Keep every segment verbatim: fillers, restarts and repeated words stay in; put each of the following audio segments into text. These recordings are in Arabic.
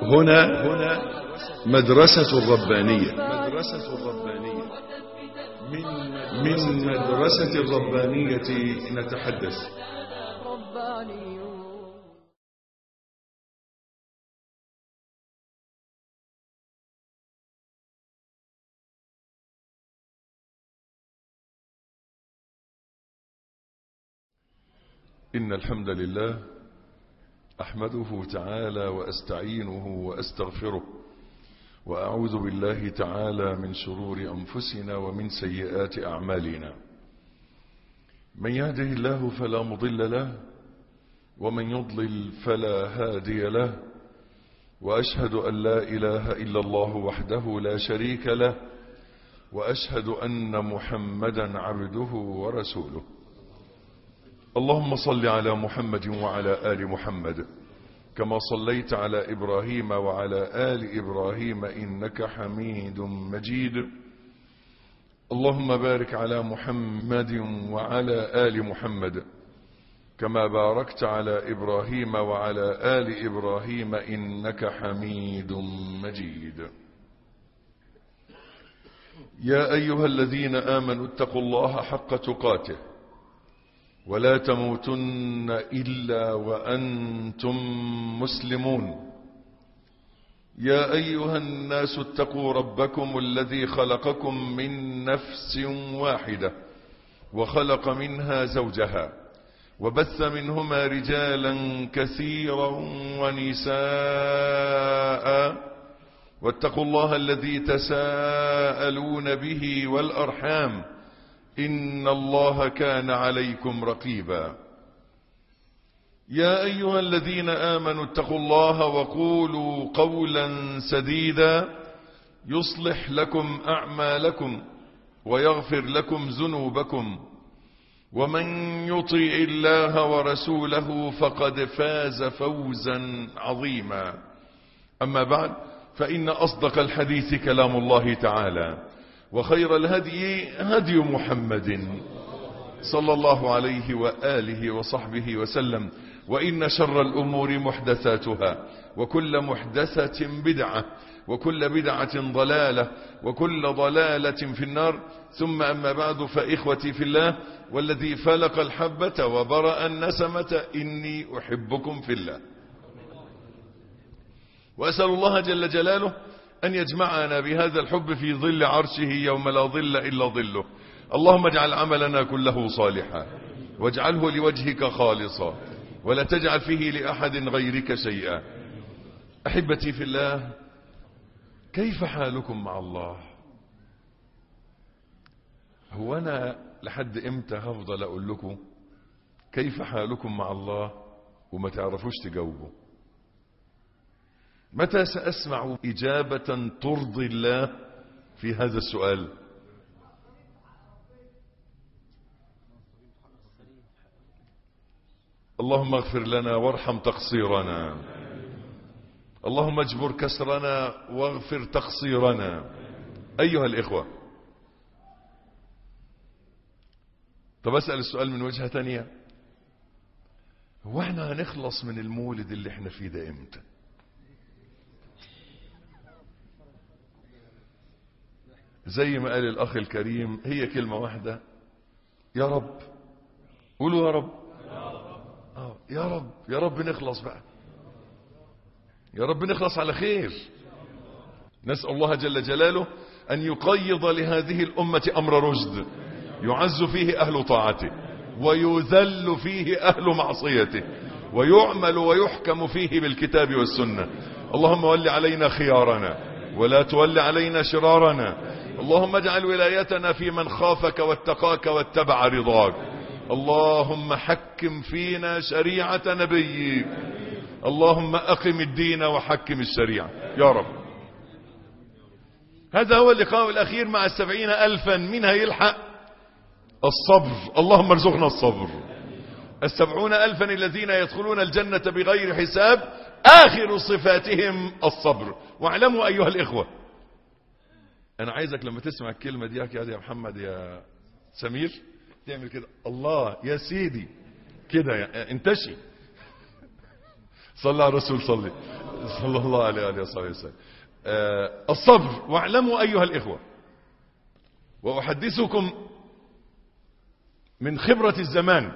هنا مدرسة الربانية مدرسة الربانية من مدرسة الربانية نتحدث. إن الحمد لله أحمده تعالى وأستعينه وأستغفره وأعوذ بالله تعالى من شرور أنفسنا ومن سيئات أعمالنا. من يهده الله فلا مضل له ومن يضلل فلا هادي له، وأشهد أن لا إله إلا الله وحده لا شريك له، وأشهد أن محمدا عبده ورسوله. اللهم صل على محمد وعلى آل محمد كما صليت على إبراهيم وعلى آل إبراهيم إنك حميد مجيد. اللهم بارك على محمد وعلى آل محمد كما باركت على إبراهيم وعلى آل إبراهيم إنك حميد مجيد. يا أيها الذين آمنوا اتقوا الله حق تقاته ولا تموتن إلا وأنتم مسلمون. يا أيها الناس اتقوا ربكم الذي خلقكم من نفس واحدة وخلق منها زوجها وبث منهما رجالا كثيرا ونساء، واتقوا الله الذي تساءلون به والأرحام إن الله كان عليكم رقيبا. يا أيها الذين آمنوا اتقوا الله وقولوا قولا سديدا يصلح لكم أعمالكم ويغفر لكم ذنوبكم، ومن يطع الله ورسوله فقد فاز فوزا عظيما. أما بعد، فإن أصدق الحديث كلام الله تعالى، وخير الهدي هدي محمد صلى الله عليه وآله وصحبه وسلم، وإن شر الأمور محدثاتها، وكل محدثة بدعة، وكل بدعة ضلالة، وكل ضلالة في النار. ثم أما بعد، فإخوتي في الله والذي فلق الحبة وبرأ النسمة إني أحبكم في الله، وأسأل الله جل جلاله أن يجمعنا بهذا الحب في ظل عرشه يوم لا ظل إلا ظله. اللهم اجعل عملنا كله صالحا واجعله لوجهك خالصا ولا تجعل فيه لأحد غيرك شيئا. أحبتي في الله، كيف حالكم مع الله؟ هو أنا لحد إمتى هفضل أقول لكم كيف حالكم مع الله وما تعرفوش تجاوبوا؟ متى سأسمع إجابة ترضي الله في هذا السؤال؟ اللهم اغفر لنا وارحم تقصيرنا، اللهم اجبر كسرنا واغفر تقصيرنا. أيها الإخوة، طب أسأل السؤال من وجهة تانية، هو احنا هنخلص من المولد اللي احنا فيه ده امتى؟ زي ما قال الأخ الكريم، هي كلمة واحدة، يا رب. قولوا يا رب. آه يا رب، يا رب نخلص بقى، يا رب نخلص على خير. نسأل الله جل جلاله أن يقيض لهذه الأمة أمر رشد يعز فيه أهل طاعته ويذل فيه أهل معصيته ويعمل ويحكم فيه بالكتاب والسنة. اللهم ول علينا خيارنا ولا تول علينا شرارنا. اللهم اجعل ولايتنا في من خافك واتقاك واتبع رضاك. اللهم حكم فينا شريعة نبيك. اللهم أقم الدين وحكم الشريعة يا رب. هذا هو اللقاء الأخير مع السبعين ألفا. من هيلحق؟ الصبر. اللهم ارزقنا الصبر. السبعون ألفا الذين يدخلون الجنة بغير حساب آخر صفاتهم الصبر. واعلموا أيها الإخوة، أنا عايزك لما تسمع الكلمة دي يا محمد يا سمير تعمل كده، الله يا سيدي كده انتشي. صلى على الرسول صلي صلى الله عليه وآله وصحبه وسلم. آه الصبر. واعلموا أيها الإخوة، وأحدثكم من خبرة الزمان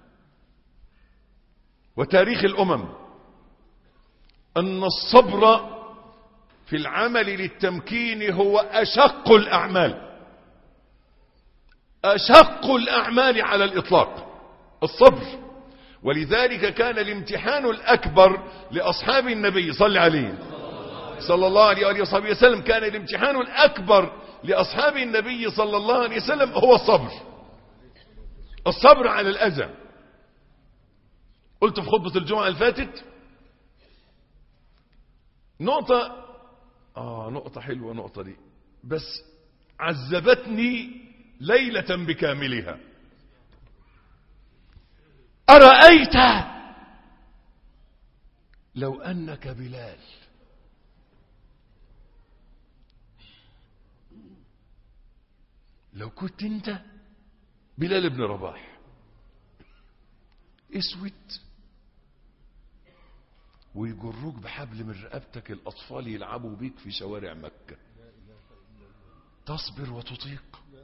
وتاريخ الأمم، أن الصبر في العمل للتمكين هو أشق الأعمال، أشق الأعمال على الإطلاق الصبر. ولذلك كان الامتحان الأكبر لأصحاب النبي صلى عليه صلى الله عليه وآله وصحبه وسلم، كان الامتحان الأكبر لأصحاب النبي صلى الله عليه وسلم هو الصبر، الصبر على الأذى. قلت في خطبة الجمعة الفاتت نقطة آه نقطة حلوة، نقطة دي بس عذبتني ليلة بكاملها. أرأيت لو أنك بلال لو كنت أنت بلال بن رباح اسود ويجروك بحبل من رقبتك الأطفال يلعبوا بيك في شوارع مكة، تصبر وتطيق؟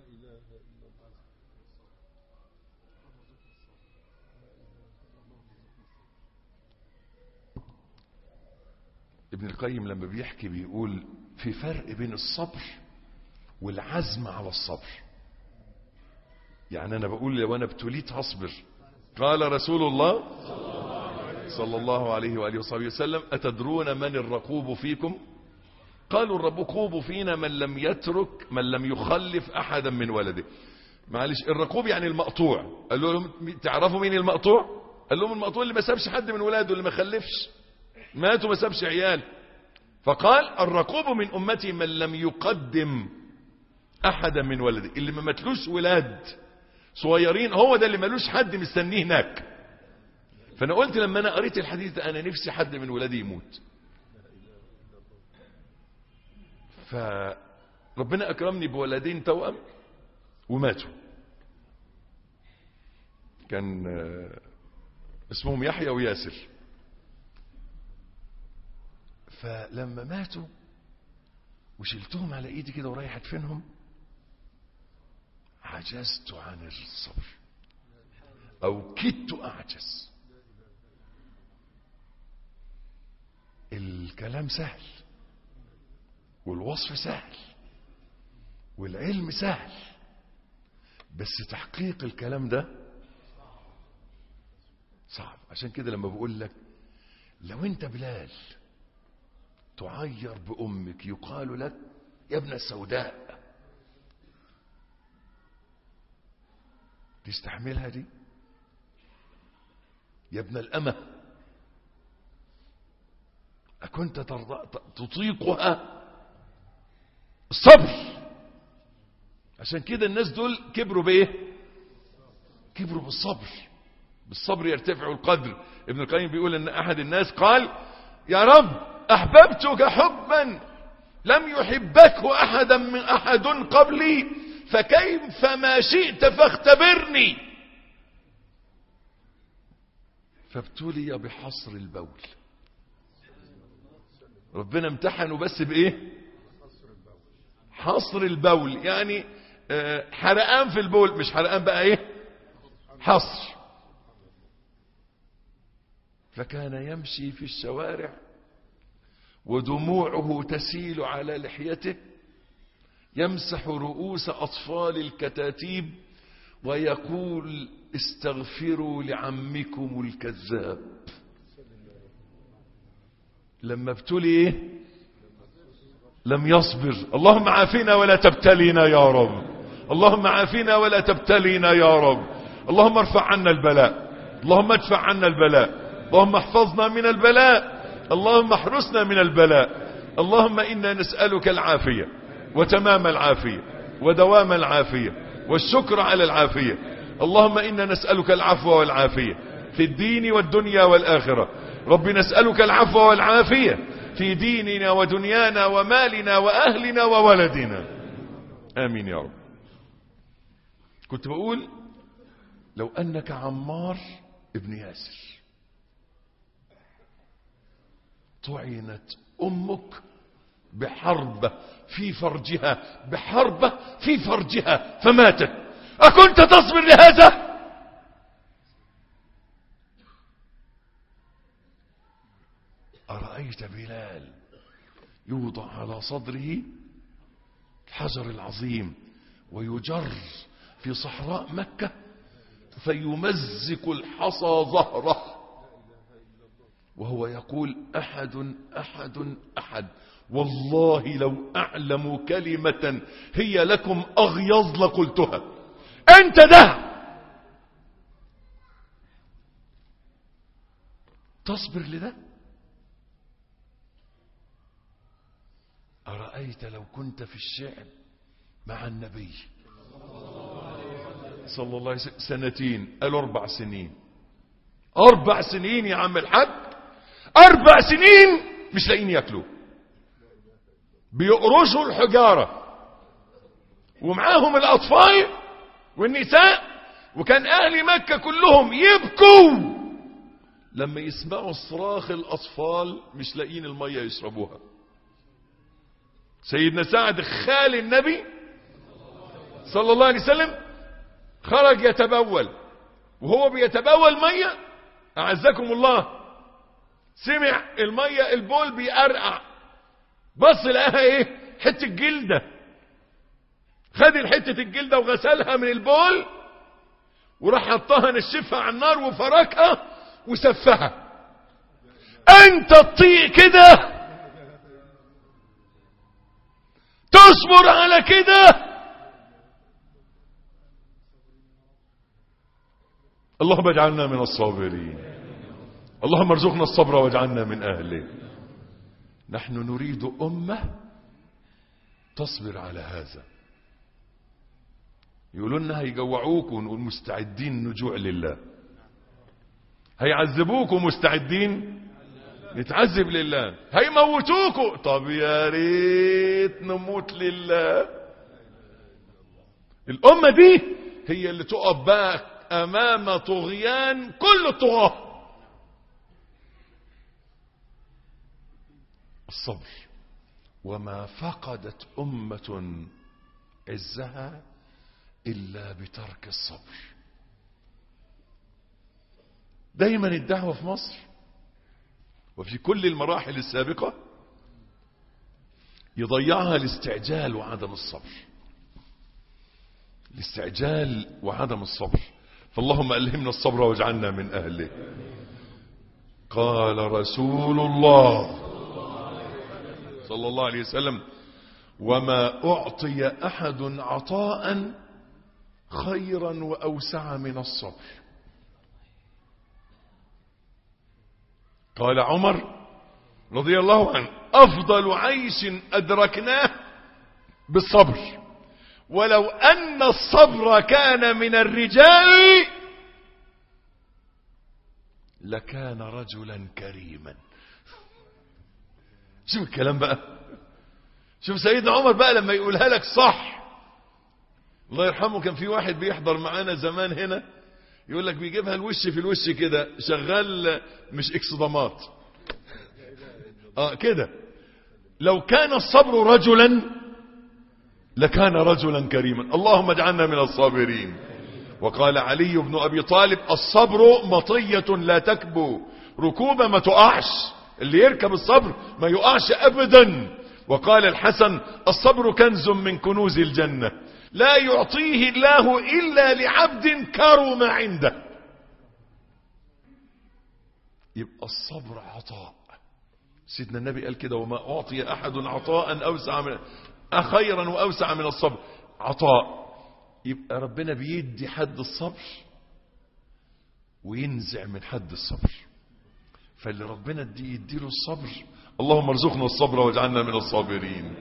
ابن القيم لما بيحكي بيقول في فرق بين الصبر والعزم على الصبر. يعني أنا بقول لو أنا ابتليت هصبر. قال رسول الله صلى الله عليه وآله وصحبه وسلم أتدرون من الرقوب فيكم؟ قالوا الرقوب فينا من لم يترك من لم يخلف أحدا من ولده. معلش، الرقوب يعني المقطوع. قال لهم تعرفوا مين المقطوع؟ قال لهم المقطوع اللي ما سابش حد من ولاده، اللي ما خلفش، ماتوا ما سابش عيال. فقال الرقوب من أمتي من لم يقدم أحدا من ولده، اللي ما ماتلوش ولاد صغيرين، هو ده اللي مالوش حد مستنيه هناك. فأنا قلت لما أنا قريت الحديث ده أنا نفسي حد من ولادي يموت. فربنا أكرمني بولدين توأم وماتوا، كان اسمهم يحيى وياسر. فلما ماتوا وشلتهم على ايدي كده ورايح ادفنهم عجزت عن الصبر، او كدت اعجز. الكلام سهل والوصف سهل والعلم سهل، بس تحقيق الكلام ده صعب. عشان كده لما بقول لك لو انت بلال تعير بأمك يقال لك يا ابن السوداء، تستحملها دي؟ يا ابن الأمة أكنت ترضى تطيقها؟ الصبر. عشان كده الناس دول كبروا بايه؟ كبروا بالصبر. بالصبر يرتفع القدر. ابن القيم بيقول ان احد الناس قال يا رب احببتك حبا لم يحبكه احدا من احد قبلي فكيف ما شئت فاختبرني. فابتلي بحصر البول. ربنا امتحنه بس بايه؟ حصر البول، يعني حرقان في البول، مش حرقان بقى ايه؟ حصر. فكان يمشي في الشوارع ودموعه تسيل على لحيته، يمسح رؤوس أطفال الكتاتيب ويقول استغفروا لعمكم الكذاب. لما ابتلي ايه؟ لم يصبر. اللهم عافنا ولا تبتلينا يا رب، اللهم عافنا ولا تبتلينا يا رب، اللهم ارفع عنا البلاء، اللهم ادفع عنا البلاء، اللهم احفظنا من البلاء، اللهم احرسنا من البلاء. اللهم إنا نسألك العافية وتمام العافية ودوام العافية والشكر على العافية. اللهم إنا نسألك العفو والعافية في الدين والدنيا والآخرة. رب نسألك العفو والعافية في ديننا ودنيانا ومالنا وأهلنا وولدنا، آمين يا رب. كنت بقول لو أنك عمار ابن ياسر طعنت أمك بحربة في فرجها، بحربة في فرجها فماتت، أكنت تصبر لهذا؟ أرأيت بلال يوضع على صدره الحجر العظيم ويجر في صحراء مكة فيمزق الحصى ظهره وهو يقول أحد أحد أحد، والله لو أعلم كلمة هي لكم أغيظ لقلتها. أنت ده تصبر لده؟ أرأيت لو كنت في الشعب مع النبي صلى الله عليه وسلم سنتين، قالوا أربع سنين، أربع سنين يا عم الحاج، أربع سنين مش لاقيين ياكلوا، بيقرشوا الحجارة ومعاهم الأطفال والنساء، وكان أهل مكة كلهم يبكوا لما يسمعوا صراخ الأطفال مش لاقيين المية يشربوها. سيدنا سعد خال النبي صلى الله عليه وسلم خرج يتبول، وهو بيتبول مية أعزكم الله سمع المية البول بيقرقع، بص لقاها ايه؟ حتة جلدة، خد الحتة الجلدة وغسلها من البول وراح حطها نشفها على النار وفركها وسفها. انت تطيق كده؟ تصبر على كده؟ اللهم اجعلنا من الصابرين، اللهم ارزقنا الصبر واجعلنا من اهله. نحن نريد أمة تصبر على هذا. يقولوا لنا هيجوعوك ونقول مستعدين نجوع لله، هيعذبوك ومستعدين نتعذب لله، هيموتوك طب يا ريت نموت لله. الأمة دي هي اللي تقف بقى أمام طغيان كل الطغاة. الصبر. وما فقدت أمة عزها إلا بترك الصبر. دايما الدعوة في مصر وفي كل المراحل السابقة يضيعها الاستعجال وعدم الصبر، الاستعجال وعدم الصبر. فاللهم ألهمنا الصبر واجعلنا من أهله. قال رسول الله صلى الله عليه وسلم: وما أعطي أحد عطاء خيرا وأوسع من الصبر. قال عمر رضي الله عنه: أفضل عيش أدركناه بالصبر، ولو أن الصبر كان من الرجال لكان رجلا كريما. شوف الكلام بقى، شوف سيدنا عمر بقى لما يقولها لك صح. الله يرحمه كان في واحد بيحضر معانا زمان هنا يقول لك بيجيبها الوش في الوش كده، شغال مش اكسدامات اه كده. لو كان الصبر رجلا لكان رجلا كريما. اللهم اجعلنا من الصابرين. وقال علي بن ابي طالب: الصبر مطية لا تكبو، ركوبة ما تقعش، اللي يركب الصبر ما يقعش ابدا. وقال الحسن: الصبر كنز من كنوز الجنة لا يعطيه الله إلا لعبد كرم عنده. يبقى الصبر عطاء. سيدنا النبي قال كده: وما أعطي أحد عطاء أوسع من خيرا وأوسع من الصبر. عطاء. يبقى ربنا بيدي حد الصبر وينزع من حد الصبر. فاللي ربنا دي يديله الصبر، اللهم ارزقنا الصبر واجعلنا من الصابرين،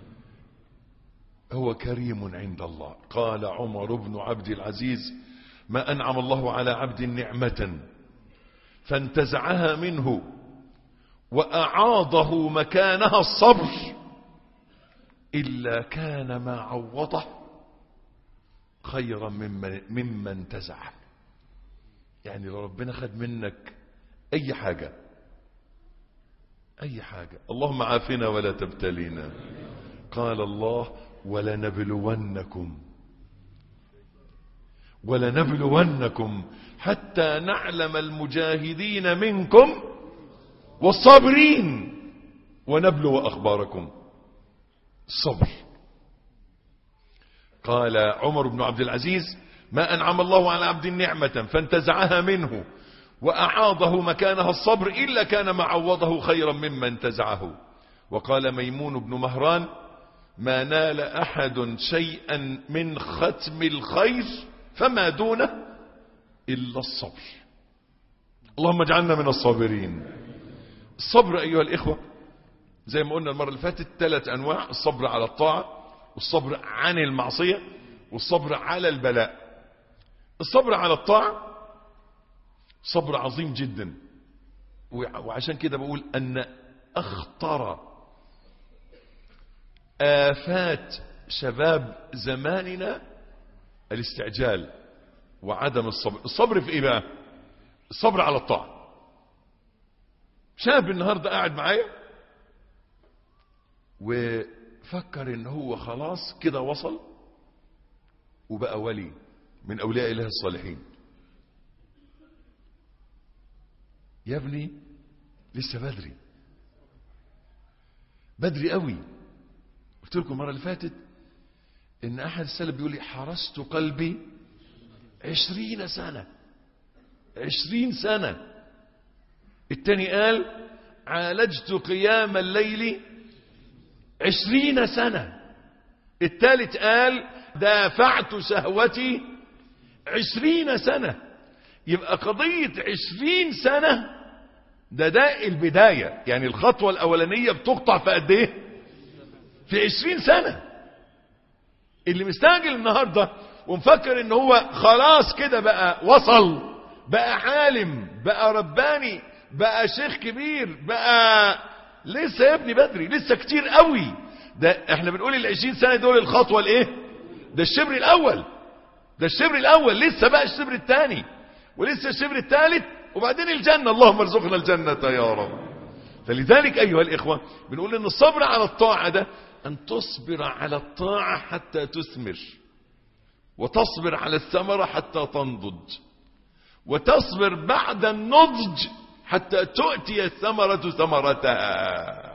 هو كريم عند الله. قال عمر بن عبد العزيز: ما أنعم الله على عبد نعمة فانتزعها منه وأعاضه مكانها الصبر إلا كان ما عوضه خيرا ممن, ممن انتزعه. يعني لو ربنا خد منك أي حاجة أي حاجة. اللهم عافنا ولا تبتلينا. قال الله ولنبلونكم ولنبلونكم حتى نعلم المجاهدين منكم والصابرين ونبلو أخباركم. الصبر. قال عمر بن عبد العزيز ما أنعم الله على عبد نعمة فانتزعها منه وأعاضه مكانها الصبر إلا كان معوضه خيرا مما انتزعه. وقال ميمون بن مهران ما نال أحد شيئا من ختم الخير فما دونه إلا الصبر. اللهم اجعلنا من الصابرين. الصبر أيها الإخوة زي ما قلنا المرة اللي فاتت ثلاث أنواع: الصبر على الطاعة، والصبر عن المعصية، والصبر على البلاء. الصبر على الطاعة صبر عظيم جدا، وعشان كده بقول أن أخطر آفات شباب زماننا الاستعجال وعدم الصبر. الصبر في إيه بقى؟ الصبر على الطاعة. شاب النهاردة قاعد معايا وفكر ان هو خلاص كده وصل وبقى ولي من أولياء الله الصالحين. يا ابني لسه بدري، بدري قوي. قلت لكم المرة اللي فاتت ان احد السلف بيقول لي حرست قلبي عشرين سنة، عشرين سنة. التاني قال عالجت قيام الليل عشرين سنة. التالت قال دافعت شهوتي عشرين سنة. يبقى قضية عشرين سنة ده ده البداية، يعني الخطوة الأولانية بتقطع في قد ايه؟ في عشرين سنة. اللي مستعجل النهاردة ومفكر ان هو خلاص كده بقى وصل، بقى عالم، بقى رباني، بقى شيخ كبير، بقى لسه يا ابني بدري، لسه كتير قوي. ده احنا بنقول العشرين سنة دول الخطوة الايه؟ ده الشبر الاول، ده الشبر الاول. لسه بقى الشبر الثاني، ولسه الشبر الثالث، وبعدين الجنة. اللهم ارزقنا الجنة يا رب. فلذلك ايها الاخوة بنقول ان الصبر على الطاعة ده ان تصبر على الطاعة حتى تثمر، وتصبر على الثمرة حتى تنضج، وتصبر بعد النضج حتى تؤتي الثمرة ثمرتها.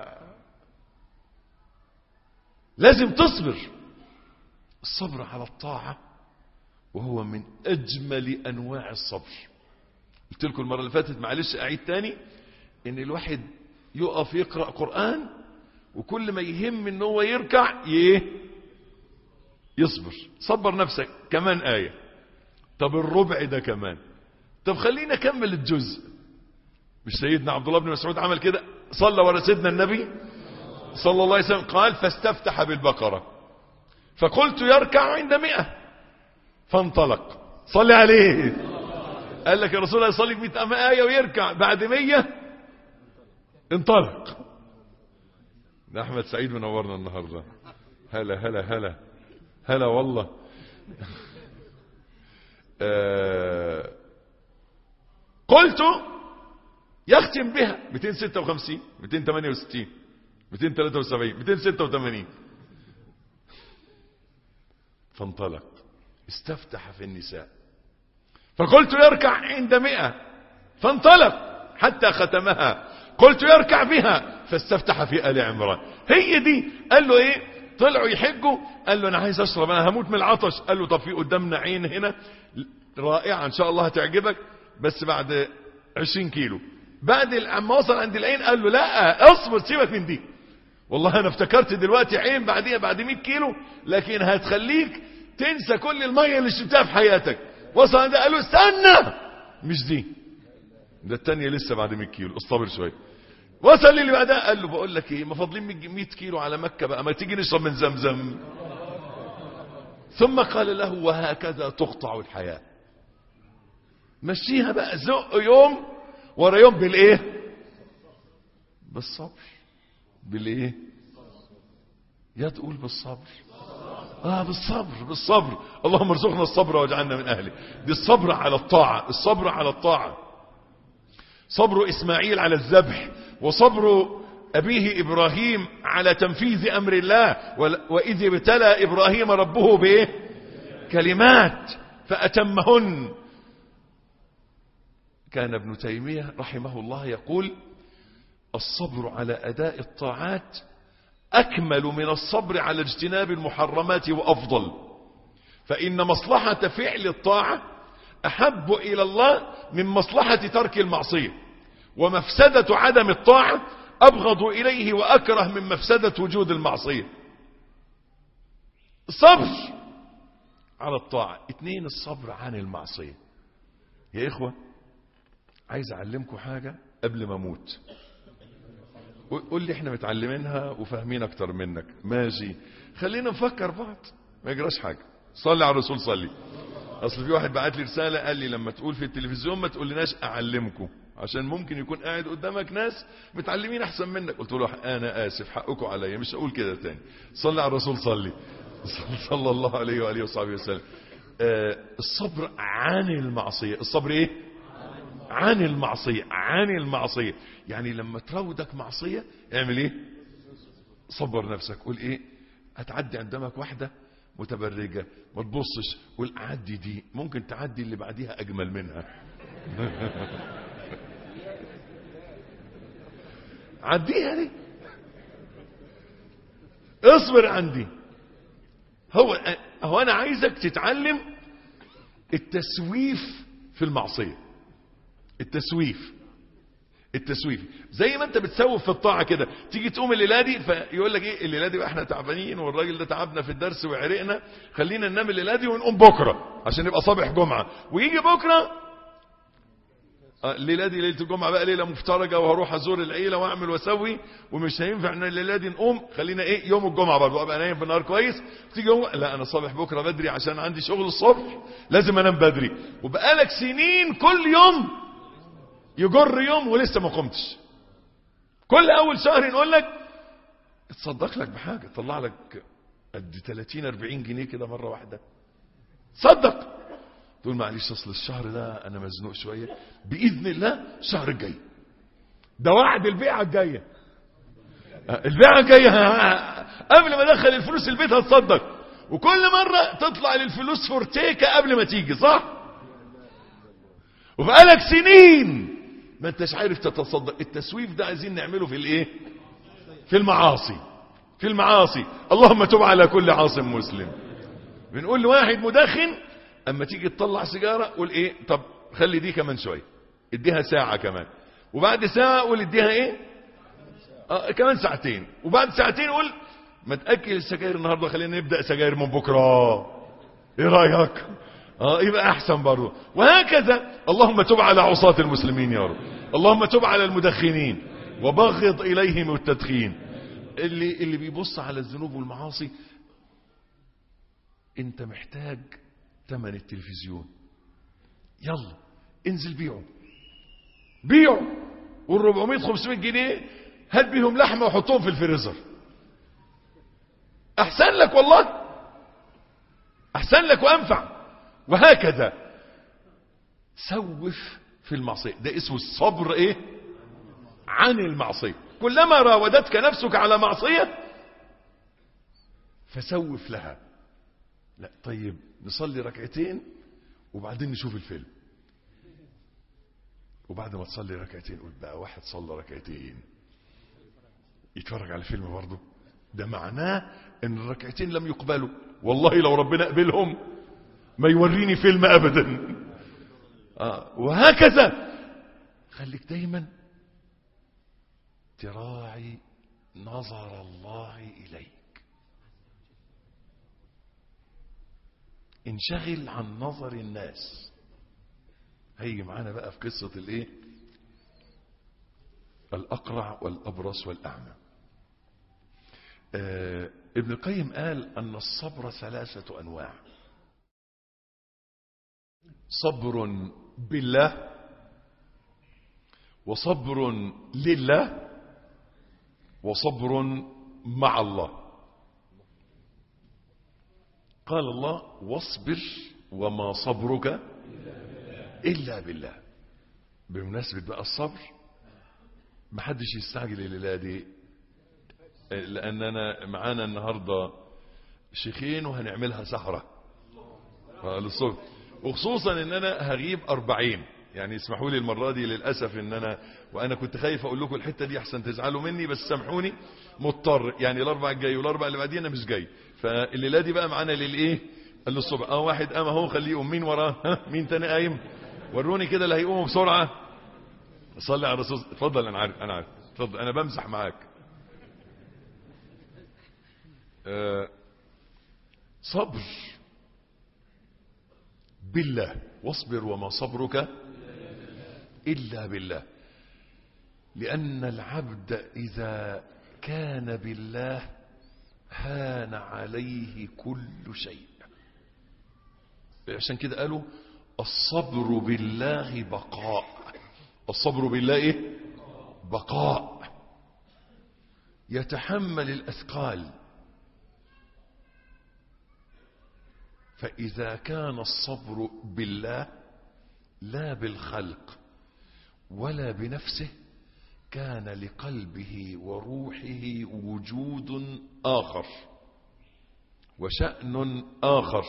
لازم تصبر. الصبر على الطاعة وهو من أجمل أنواع الصبر. قلت لكم المرة اللي فاتت، معلش أعيد تاني، إن الواحد يقف يقرأ قرآن وكل ما يهم إن هو يركع يه يصبر. صبر نفسك كمان آية، طب الربع ده كمان، طب خلينا كمل الجزء. مش سيدنا عبد الله بن مسعود عمل كده؟ صلى ورا سيدنا النبي صلى الله عليه وسلم، قال فاستفتح بالبقرة فقلت يركع عند مئة فانطلق. صلي عليه. قال لك يا رسول الله يصلي بمئة آية ويركع بعد مية انطلق. ده أحمد سعيد منورنا النهاردة. هلا هلا هلا هلا والله. آه قلت يختم بها مئتين وستة وخمسين، مئتين وثمانية وستين، مئتين وثلاثة وسبعين، مئتين وستة وثمانين. فانطلق. استفتح في النساء فقلت يركع عند مئة فانطلق حتى ختمها. قلت يركع بها فاستفتح في آل عمران. هي دي. قال له ايه؟ طلعوا يحجوا، قال له انا عايز اشرب، انا هموت من العطش. قال له طب في قدامنا عين هنا رائعة ان شاء الله هتعجبك، بس بعد عشرين كيلو. بعد ما وصل عند العين قال له لا اصبر، سيبك من دي، والله انا افتكرت دلوقتي عين بعديها بعد مئة كيلو، لكن هتخليك تنسى كل المية اللي شربتها في حياتك. وصل عند قال له استنى، مش دي، ده التانية لسه بعد مئة كيلو، اصطبر شوية. وصل اللي بعدها قال له بقول لك ايه، ما فاضلين مئة كيلو على مكة بقى، ما تيجي نشرب من زمزم. ثم قال له وهكذا تقطع الحياة. مشيها بقى، زق يوم ورا يوم بالايه؟ بالصبر. بالايه؟ يا تقول بالصبر. اه بالصبر، بالصبر. اللهم ارزقنا الصبر واجعلنا من اهله. دي الصبر على الطاعة، الصبر على الطاعة. صبر اسماعيل على الذبح، وصبر أبيه إبراهيم على تنفيذ أمر الله، وإذ ابتلى إبراهيم ربه بإيه؟ كلمات فأتمهن. كان ابن تيمية رحمه الله يقول: الصبر على أداء الطاعات أكمل من الصبر على اجتناب المحرمات وأفضل، فإن مصلحة فعل الطاعة أحب إلى الله من مصلحة ترك المعصية، ومفسدة عدم الطاعة أبغض إليه وأكره من مفسدة وجود المعصية. الصبر على الطاعة. اثنين، الصبر عن المعصية. يا إخوة، عايز أعلمكم حاجة قبل ما أموت. قول لي احنا متعلمينها وفاهمين أكتر منك، ماشي، خلينا نفكر بعض، ما يجراش حاجة. صلي على الرسول، صلي. أصل في واحد بعت لي رسالة قال لي لما تقول في التلفزيون ما تقول لناش أعلمكم، عشان ممكن يكون قاعد قدامك ناس متعلمين أحسن منك. قلت له أنا آسف، حقكم عليا، مش هقول كده تاني. صلي على الرسول، صلي صلى الله عليه وآله وصحبه وسلم. آه الصبر عن المعصية. الصبر ايه؟ عن المعصية. عن المعصية يعني لما تراودك معصية اعمل ايه؟ صبر نفسك. قول ايه؟ هتعدي قدامك واحدة متبرجة، ما تبصش، قول عدي دي، ممكن تعدي اللي بعديها اجمل منها. عديها دي، اصبر عندي. هو هو انا عايزك تتعلم التسويف في المعصية. التسويف التسويف زي ما انت بتسوف في الطاعة كده. تيجي تقوم الليلة دي فيقول لك ايه؟ الليلة دي بقى احنا تعبانين والراجل ده تعبنا في الدرس وعرقنا، خلينا ننام الليلة دي ونقوم بكرة عشان يبقى صباح جمعة. ويجي بكرة الليلة دي ليلة الجمعة بقى ليلة مفترجة وهروح ازور العيلة واعمل واسوي، ومش هينفع ان الليلة دي نقوم، خلينا ايه يوم الجمعة برضه ابقى نايم بالنهار كويس. تيجي يوم لا انا صباح بكرة بدري عشان عندي شغل الصبح لازم انام بدري. وبقالك سنين كل يوم يجر يوم ولسه ما قمتش. كل اول شهر نقول لك تصدق لك بحاجة، طلع لك قد ثلاثين أربعين جنيه كده مرة واحدة، صدق. تقول معلش اصل الشهر ده انا مزنوق شوية، باذن الله الشهر الجاي ده وعد البيعة الجاية. البيعة الجاية قبل ما ادخل الفلوس البيت هتصدق. وكل مرة تطلع للفلوس فورتيكا قبل ما تيجي، صح؟ وبقالك سنين ما انتش عارف تتصدق. التسويف ده عايزين نعمله في الايه؟ في المعاصي. في المعاصي. اللهم تب على كل عاصم مسلم. بنقول لواحد مدخن اما تيجي تطلع سيجارة قول ايه؟ طب خلي دي كمان شوية، اديها ساعة كمان، وبعد ساعة قول اديها ايه؟ اه كمان ساعتين، وبعد ساعتين قول ما تأكل السجاير النهاردة، خلينا نبدأ سجاير من بكرة، ايه رأيك؟ اه يبقى احسن برضه. وهكذا. اللهم تب على عصاة المسلمين يا رب. اللهم تب على المدخنين وبغض اليهم التدخين. اللي اللي بيبص على الذنوب والمعاصي، انت محتاج ثمن التلفزيون، يلا انزل بيعه بيعه، والربعمية خمسمائة جنيه هات بيهم لحمة وحطهم في الفريزر، احسن لك والله، احسن لك وانفع. وهكذا سوف في المعصية. ده اسمه الصبر ايه؟ عن المعصية. كلما راودتك نفسك على معصية فسوف لها. لا طيب نصلي ركعتين وبعدين نشوف الفيلم. وبعد ما تصلي ركعتين قول بقى واحد صلى ركعتين يتفرج على فيلم برضه، ده معناه ان الركعتين لم يقبلوا. والله لو ربنا قبلهم ما يوريني فيلم ابدا. آه. وهكذا خليك دايما تراعي نظر الله اليك. انشغل عن نظر الناس. هيجي معانا بقى في قصة الايه؟ الاقرع والابرص والاعمى. آه ابن القيم قال ان الصبر ثلاثة انواع: صبر بالله، وصبر لله، وصبر مع الله. قال الله واصبر وما صبرك إلا بالله. بمناسبة بقى الصبر، محدش يستعجل الليلة دي لأننا معانا النهاردة شيخين وهنعملها سهرة للصبح، وخصوصا ان انا هغيب اربعين. يعني اسمحوا لي المرة دي للأسف ان انا وانا كنت خايف اقول لكم الحتة دي احسن تزعلوا مني، بس سامحوني مضطر. يعني الاربع الجاي والاربع اللي بعدين انا مش جاي، فالليلة دي بقى معانا للايه للصبح. اه واحد قام اهو، خليه يقوم. مين وراه؟ ها مين تاني قايم؟ وروني كده اللي هيقوموا بسرعة. صلي على الرسول. اتفضل. انا عارف انا عارف اتفضل، انا بمزح معاك. أه صبر بالله، واصبر وما صبرك إلا بالله. لأن العبد إذا كان بالله هان عليه كل شيء. عشان كده قالوا الصبر بالله بقاء. الصبر بالله إيه؟ بقاء. يتحمل الأثقال. فإذا كان الصبر بالله لا بالخلق ولا بنفسه، كان لقلبه وروحه وجود آخر وشأن آخر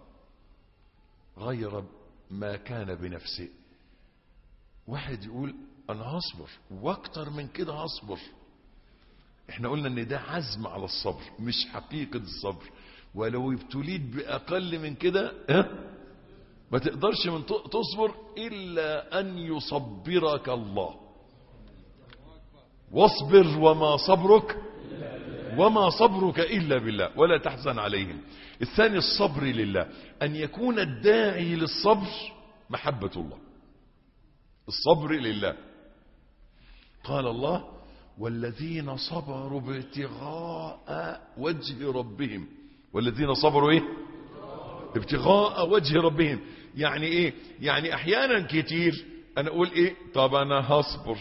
غير ما كان بنفسه. واحد يقول أنا هصبر واكتر من كده هصبر. احنا قلنا ان ده عزم على الصبر مش حقيقة الصبر. ولو ابتليت بأقل من كده ما تقدرش من تصبر إلا أن يصبرك الله. واصبر وما صبرك وما صبرك إلا بالله ولا تحزن عليهم. الثاني الصبر لله، أن يكون الداعي للصبر محبة الله. الصبر لله. قال الله والذين صبروا ابتغاء وجه ربهم. والذين صبروا ايه؟ ابتغاء وجه ربهم. يعني ايه؟ يعني احيانا كتير انا اقول ايه؟ طب انا هصبر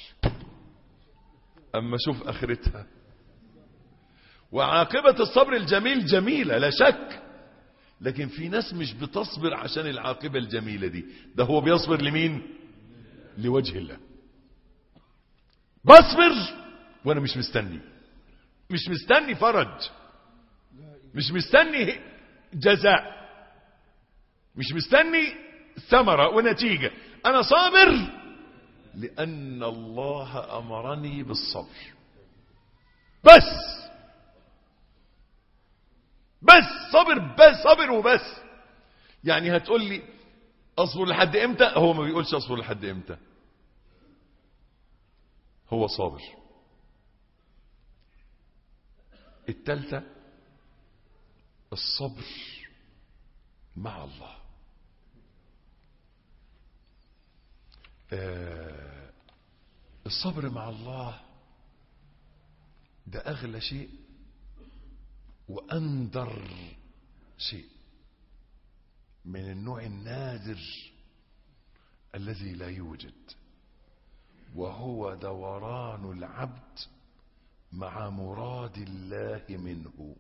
اما اشوف اخرتها. وعاقبة الصبر الجميل جميلة لا شك، لكن في ناس مش بتصبر عشان العاقبة الجميلة دي، ده هو بيصبر لمين؟ لوجه الله. بصبر وانا مش مستني، مش مستني فرج، مش مستني جزاء، مش مستني ثمرة ونتيجة. انا صابر لان الله امرني بالصبر بس. بس صبر بس، صبر وبس. يعني هتقول لي اصبر لحد امتى؟ هو ما بيقولش اصبر لحد امتى، هو صابر. التالتة الصبر مع الله. آه الصبر مع الله ده أغلى شيء وأندر شيء، من النوع النادر الذي لا يوجد، وهو دوران العبد مع مراد الله منه.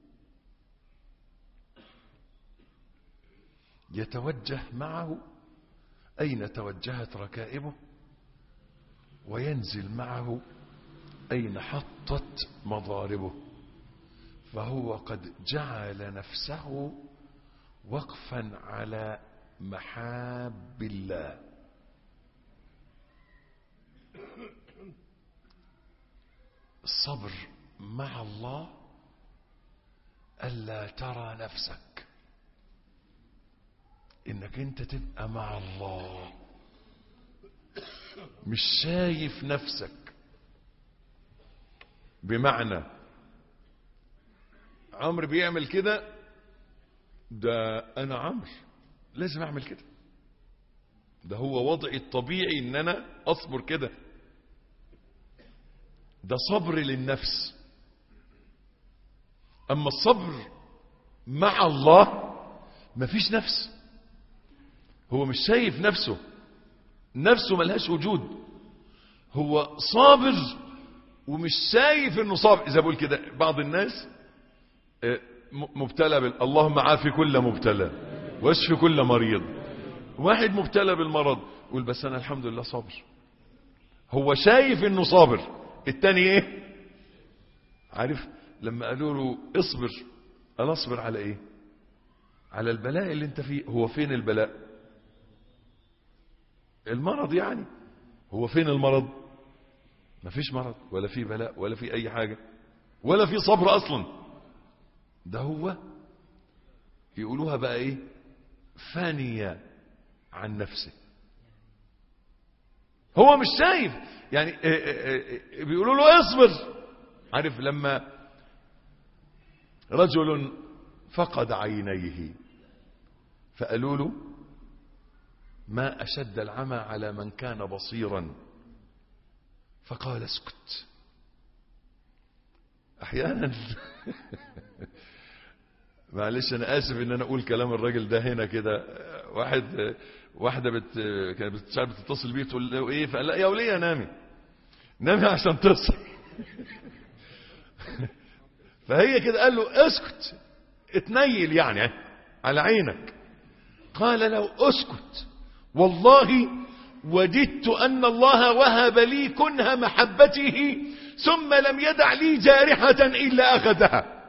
يتوجه معه أين توجهت ركائبه، وينزل معه أين حطت مضاربه. فهو قد جعل نفسه وقفا على محاب الله. الصبر مع الله ألا ترى نفسك، إنك أنت تبقى مع الله مش شايف نفسك. بمعنى عمرو بيعمل كده، ده أنا عمرو لازم أعمل كده، ده هو وضعي الطبيعي إن أنا أصبر كده. ده صبر للنفس. أما الصبر مع الله مفيش نفس، هو مش شايف نفسه، نفسه ملهاش وجود، هو صابر ومش شايف انه صابر. اذا بقول كده بعض الناس مبتلى بال... اللهم عافي كل مبتلى واشفي كل مريض. واحد مبتلى بالمرض يقول بس انا الحمد لله صابر، هو شايف انه صابر. التاني ايه؟ عارف لما قالوا له اصبر، قال اصبر على ايه؟ على البلاء اللي انت فيه. هو فين البلاء؟ المرض يعني. هو فين المرض؟ مفيش مرض ولا في بلاء ولا في اي حاجة ولا في صبر اصلا. ده هو يقولوها بقى ايه؟ فاني عن نفسه. هو مش شايف يعني. بيقولوا له اصبر. عارف لما رجل فقد عينيه فقالوا له ما أشد العمى على من كان بصيرا، فقال اسكت. احيانا معلش انا اسف ان انا اقول كلام الراجل ده هنا كده. واحد واحده بت كانت بتتصل بيه تقول له ايه، فقال لا يا وليه نامي نامي عشان تصحي. فهي كده قال له اسكت اتنيل يعني على عينك. قال له اسكت والله وددت أن الله وهب لي كنه محبته ثم لم يدع لي جارحة إلا أخذها.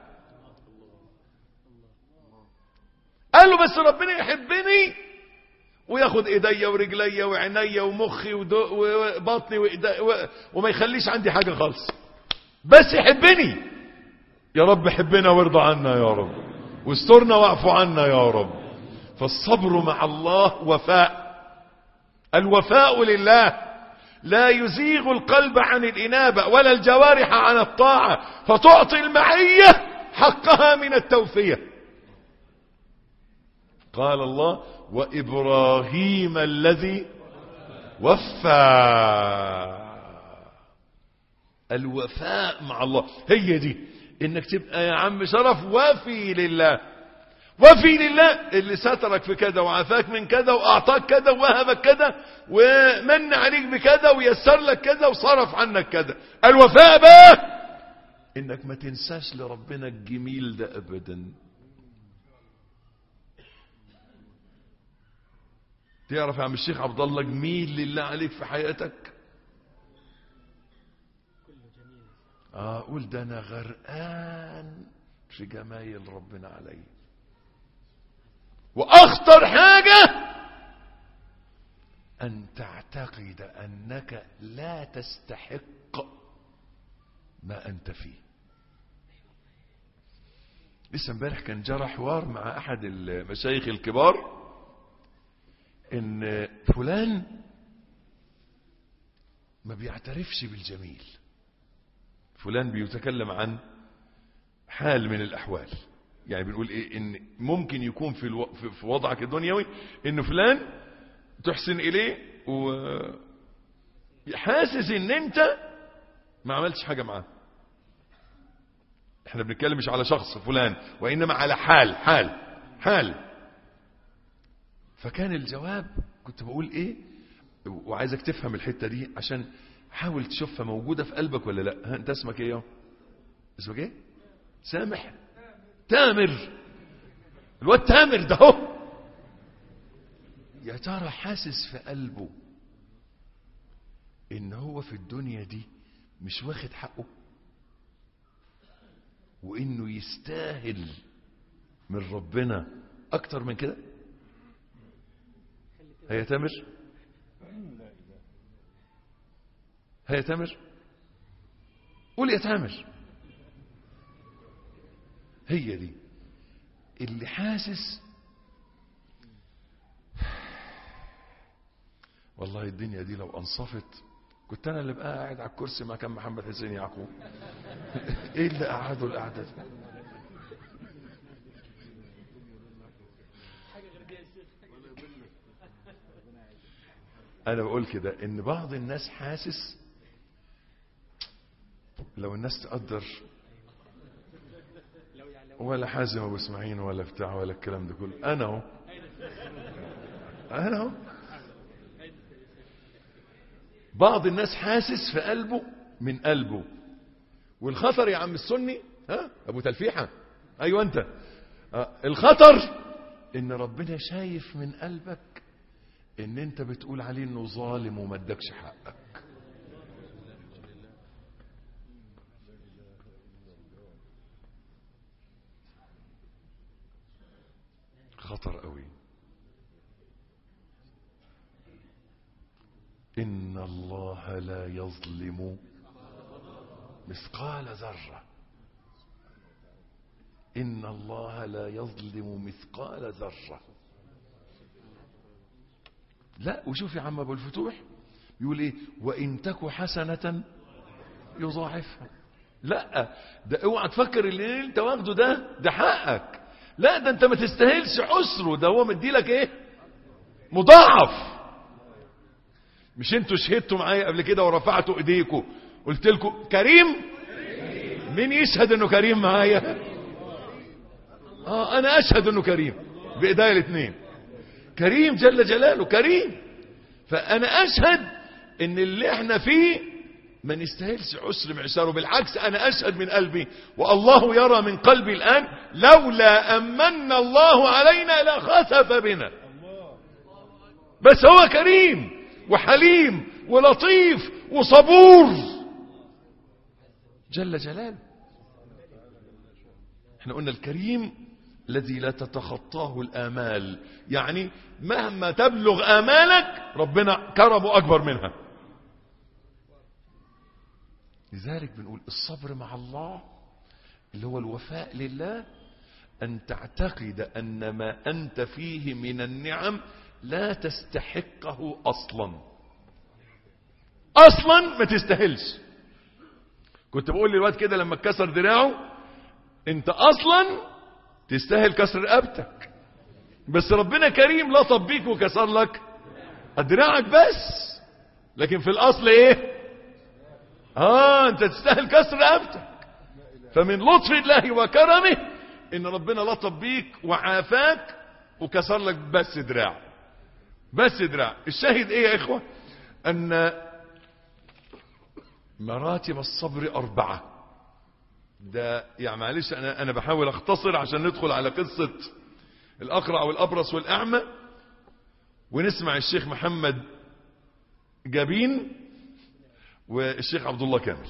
قال له بس ربنا يحبني وياخد ايديا ورجليا وعينيا ومخي وبطني وما يخليش عندي حاجة خالص، بس يحبني. يا رب حبنا وارضى عنا يا رب، واسترنا واعف عنا يا رب. فالصبر مع الله وفاء. الوفاء لله لا يزيغ القلب عن الإنابة ولا الجوارح عن الطاعة، فتعطي المعية حقها من التوفية. قال الله وإبراهيم الذي وفى. الوفاء مع الله هي دي، انك تبقى يا عم شرف وفي لله. وفي لله اللي سترك في كذا وعافاك من كذا واعطاك كذا ووهبك كذا ومن عليك بكذا ويسر لك كذا وصرف عنك كذا. الوفاء بقى انك ما تنساش لربنا الجميل ده ابدا. تعرف يا عم الشيخ عبد الله جميل لله عليك في حياتك؟ اه قول ده انا غرقان في جمايل ربنا علي. واخطر حاجة ان تعتقد انك لا تستحق ما انت فيه. لسه امبارح كان جرى حوار مع احد المشايخ الكبار ان فلان ما بيعترفش بالجميل. فلان بيتكلم عن حال من الاحوال، يعني بنقول ايه ان ممكن يكون في, الو... في وضعك الدنيوي ان فلان تحسن اليه وحاسس ان انت ما عملتش حاجة معاه. احنا بنتكلم مش على شخص فلان وانما على حال حال حال. فكان الجواب كنت بقول ايه، وعايزك تفهم الحتة دي عشان حاول تشوفها موجودة في قلبك ولا لا. ها انت اسمك ايه؟ اسمك ايه؟ سامح تامر. الواد تامر ده هو يا ترى حاسس في قلبه ان هو في الدنيا دي مش واخد حقه وانه يستاهل من ربنا اكتر من كده؟ هيا تامر هيا تامر قول يا تامر. هي دي اللي حاسس والله الدنيا دي لو انصفت كنت انا اللي بقى قاعد على الكرسي مع كان محمد حسين يعقوب. ايه اللي قعدوا القعده دي؟ انا بقول كده ان بعض الناس حاسس لو الناس تقدر ولا حازم ابو اسماعيل ولا بتاع ولا الكلام ده كله. انا اهو انا اهو بعض الناس حاسس في قلبه من قلبه. والخطر يا عم السني ها ابو تلفيحه ايوه انت آه الخطر ان ربنا شايف من قلبك ان انت بتقول عليه انه ظالم وما ادكش حقك. خطر قوي. إن الله لا يظلم مثقال ذرة. إن الله لا يظلم مثقال ذرة. لا، وشوف يا عم أبو الفتوح يقول إيه؟ وإن تك حسنة يضاعفها. لا، ده اوعى تفكر اللي انت واخده ده ده حقك. لا، ده انت ما تستاهلش عسره، ده هو مديلك ايه؟ مضاعف. مش انتوا شهدتوا معايا قبل كده ورفعتوا ايديكم قلت لكم كريم؟ مين يشهد انه كريم معايا؟ اه انا اشهد انه كريم بايديا الاثنين. كريم جل جلاله كريم. فانا اشهد ان اللي احنا فيه ما نستاهلش عسر معسره. بالعكس انا اشهد من قلبي والله يرى من قلبي الان لولا امن الله علينا لخسف بنا. بس هو كريم وحليم ولطيف وصبور جل جلاله. احنا قلنا الكريم الذي لا تتخطاه الآمال، يعني مهما تبلغ آمالك ربنا كرمه أكبر منها. لذلك بنقول الصبر مع الله اللي هو الوفاء لله، أن تعتقد أن ما أنت فيه من النعم لا تستحقه أصلا. أصلا ما تستاهلش. كنت بقول للواد كده لما اتكسر دراعه انت أصلا تستاهل كسر رقبتك، بس ربنا كريم لطف بيك وكسر لك دراعك بس، لكن في الأصل ايه؟ اه انت تستاهل كسر رقبتك. فمن لطف الله وكرمه ان ربنا لطف بيك وعافاك وكسر لك بس دراع، بس دراع. الشاهد ايه يا اخوة؟ ان مراتب الصبر اربعة. ده يعني معلش انا انا بحاول اختصر عشان ندخل على قصة الاقرع والابرص والاعمى ونسمع الشيخ محمد جابين والشيخ عبد الله كامل.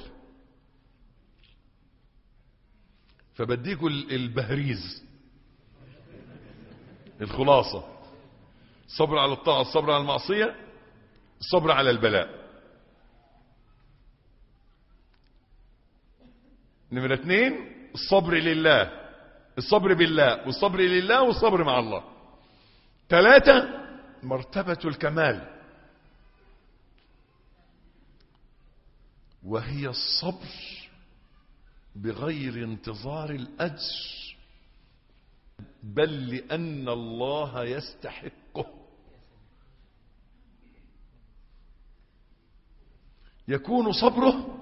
فبديكوا البهريز، الخلاصة: الصبر على الطاعة، الصبر على المعصية، الصبر على البلاء. نمرة اثنين الصبر لله، الصبر بالله، والصبر لله، والصبر مع الله. ثلاثة مرتبة الكمال، وهي الصبر بغير انتظار الأجر بل لأن الله يستحقه. يكون صبره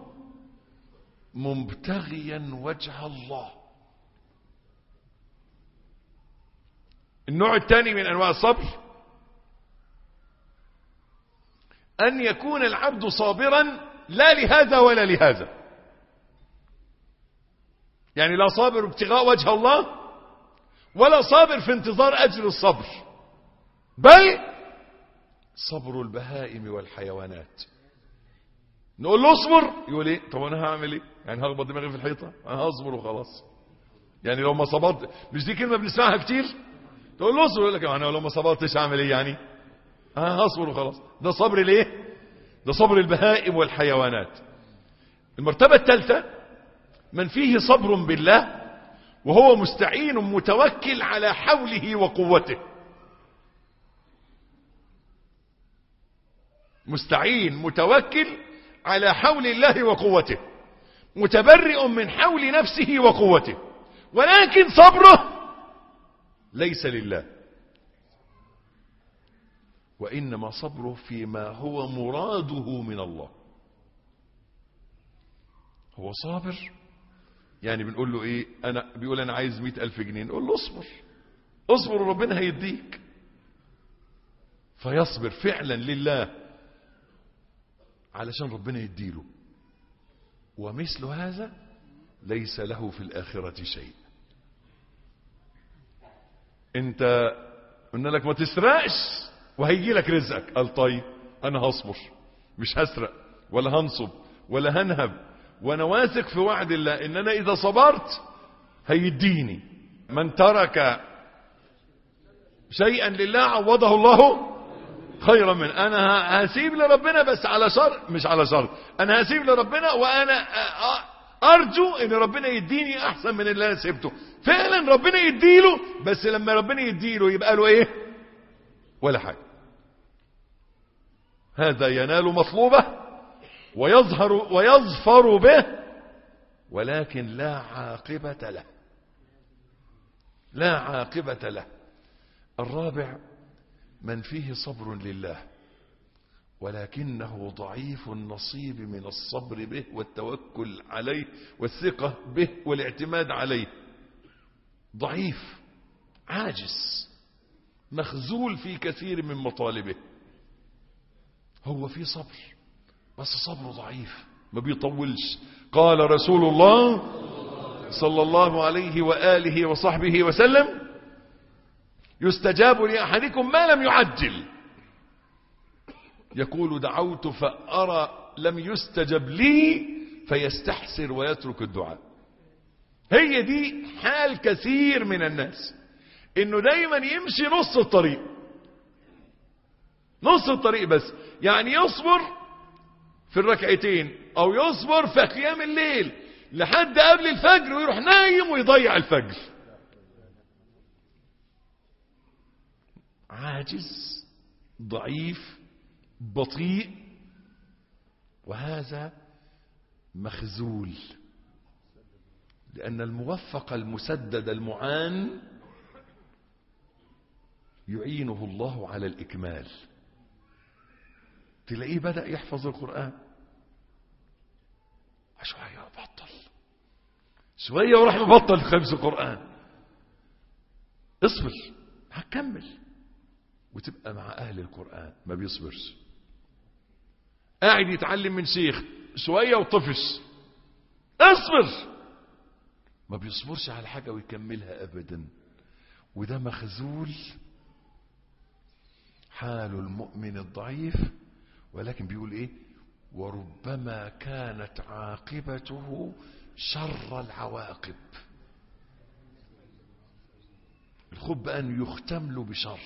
مبتغيا وجه الله. النوع الثاني من أنواع الصبر أن يكون العبد صابرا لا لهذا ولا لهذا، يعني لا صابر ابتغاء وجه الله ولا صابر في انتظار أجر الصبر، بل صبر البهائم والحيوانات. نقول له اصبر، يقول ايه؟ طب انا هعمل ايه؟ يعني هخبط دماغي في الحيطة؟ انا هصبر وخلاص. يعني لو ما صبرت، مش دي كلمة بنسمعها كتير؟ تقول له اصبر، يقول لك انا لو ما صبرتش هعمل ايه يعني؟ انا هصبر وخلاص. ده صبر ليه؟ ده صبر البهائم والحيوانات. المرتبة الثالثة من فيه صبر بالله وهو مستعين متوكل على حوله وقوته. مستعين متوكل على حول الله وقوته، متبرئ من حول نفسه وقوته، ولكن صبره ليس لله، وإنما صبره فيما هو مراده من الله. هو صابر، يعني بنقول له ايه؟ انا بيقول انا عايز مئة الف جنيه، نقول له اصبر، اصبر وربنا هيديك. فيصبر فعلا لله علشان ربنا يديله. ومثل هذا ليس له في الآخرة شيء. انت قلنا لك ما تسرقش وهيجي لك رزقك، قال طيب انا هصبر، مش هسرق ولا هنصب ولا هنهب، وانا واثق في وعد الله ان انا اذا صبرت هيديني. من ترك شيئا لله عوضه الله خيرا من. انا هسيب لربنا بس على شرط، مش على شرط، انا هسيب لربنا وانا ارجو ان ربنا يديني احسن من اللي انا سيبته. فعلا ربنا يديله، بس لما ربنا يديله يبقى له ايه؟ ولا حاجة. هذا ينال مطلوبه ويظهر ويظفر به، ولكن لا عاقبة له، لا عاقبة له. الرابع من فيه صبر لله ولكنه ضعيف النصيب من الصبر به والتوكل عليه والثقة به والاعتماد عليه. ضعيف، عاجز، مخذول في كثير من مطالبه. هو في صبر بس صبره ضعيف، ما بيطولش. قال رسول الله صلى الله عليه وآله وصحبه وسلم: يستجاب لأحدكم ما لم يعجل. يقول: دعوت فأرى لم يستجب لي فيستحسر ويترك الدعاء. هي دي حال كثير من الناس، انه دايما يمشي نص الطريق، نص الطريق بس. يعني يصبر في الركعتين او يصبر في قيام الليل لحد قبل الفجر ويروح نايم ويضيع الفجر. عاجز، ضعيف، بطيء، وهذا مخذول. لأن الموفق المسدد المعان يعينه الله على الإكمال. تلاقيه بدأ يحفظ القرآن، شوية وبطل، شوية وراح مبطل خمس قرآن. اصبر، هكمل. وتبقى مع أهل القرآن ما بيصبرش، قاعد يتعلم من شيخ شوية وطفش. اصبر، ما بيصبرش على حاجة ويكملها أبدا. وده مخذول، حال المؤمن الضعيف. ولكن بيقول ايه؟ وربما كانت عاقبته شر العواقب. الخب أن يختم له بشر.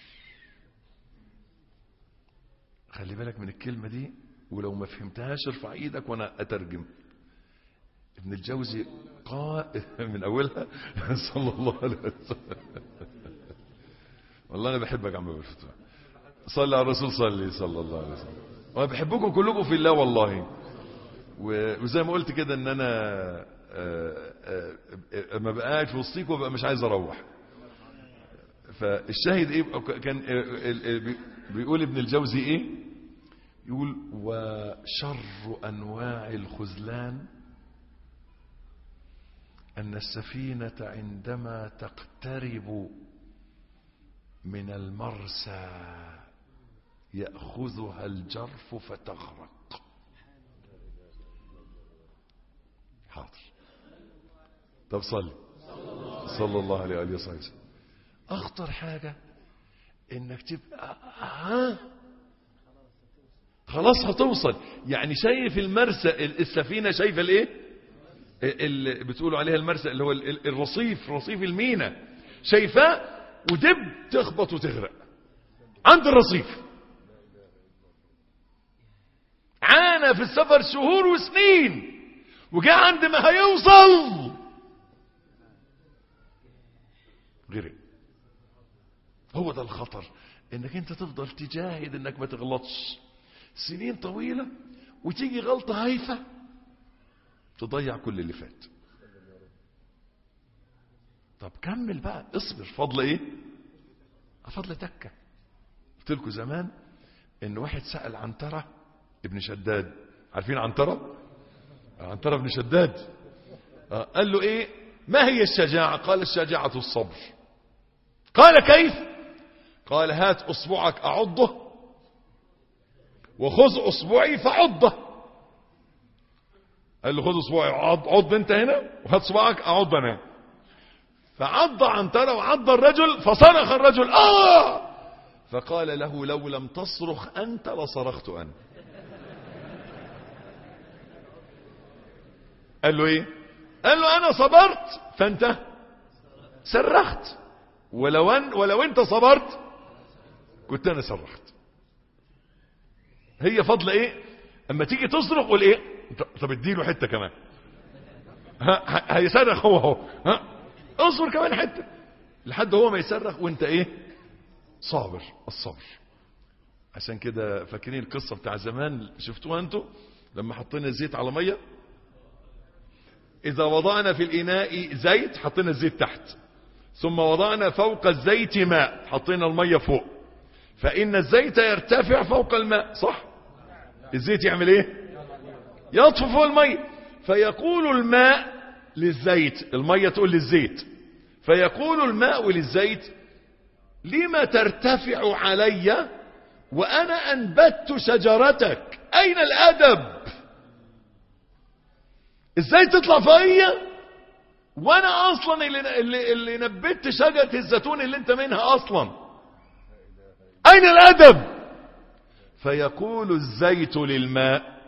خلي بالك من الكلمة دي، ولو ما فهمتهاش ارفع ايدك وانا اترجم. ابن الجوزي قال من اولها صلى الله عليه وسلم. والله انا بحبك يا عم ابو الفتوح. صلى على الرسول صلي صلى الله عليه وسلم. وانا بحبكم كلكم في الله والله. وزي ما قلت كده ان انا اما بقى قاعد في وسطيكم بقى مش عايز اروح. فالشاهد ايه؟ كان بيقول ابن الجوزي ايه؟ يقول: وشر انواع الخذلان ان السفينة عندما تقترب من المرسى يأخذها الجرف فتغرق. حاضر. طب صلي صلى الله عليه وآله وسلم. اخطر حاجة انك تبقى ها خلاص هتوصل. يعني شايف المرسى، السفينة شايفة الايه اللي بتقولوا عليها المرسى، اللي هو الرصيف، رصيف المينا، شايفاه ودب تخبط وتغرق عند الرصيف. عانى في السفر شهور وسنين، وجاء عند ما هيوصل غرق. هو ده الخطر، انك انت تفضل تجاهد انك ما تغلطش سنين طويلة، وتيجي غلطة هايفة تضيع كل اللي فات. طب كمل بقى، اصبر. فضل ايه؟ فضل تكة. قلت لكم زمان ان واحد سأل عنترة ابن شداد. عارفين عنترة؟ عنترة ابن شداد. قال له ايه ما هي الشجاعة؟ قال: الشجاعة الصبر. قال: كيف؟ قال: هات اصبعك اعضه وخذ اصبعي فعضه. قال له: خذ اصبعي، عض, عض انت هنا، وهات صباعك اعض انا. فعض عنترة وعض الرجل، فصرخ الرجل: آه! فقال له: لو لم تصرخ انت لصرخت انا. قال له ايه؟ قال له: انا صبرت فانت صرخت. ولو, أن ولو انت صبرت كنت انا صرخت. هي فضل ايه؟ اما تيجي تصرخ قول ايه؟ طب اديله حته كمان، ها هيصرخ هو هو ها اصبر كمان حته لحد هو ما يصرخ وانت ايه؟ صابر. الصبر. عشان كده فاكرين القصه بتاع زمان شفتوها انتوا لما حطينا الزيت على ميه؟ اذا وضعنا في الاناء زيت حطينا الزيت تحت، ثم وضعنا فوق الزيت ماء حطينا الميه فوق، فان الزيت يرتفع فوق الماء، صح؟ الزيت يعمل ايه؟ يطفو فوق الميه. فيقول الماء للزيت، الميه تقول للزيت، فيقول الماء للزيت لما ترتفع علي وانا انبت شجرتك؟ اين الادب؟ ازاي تطلع فوقيا وانا اصلا اللي, اللي, اللي نبت شجرة الزيتون اللي انت منها اصلا؟ اين الادب؟ فيقول الزيت للماء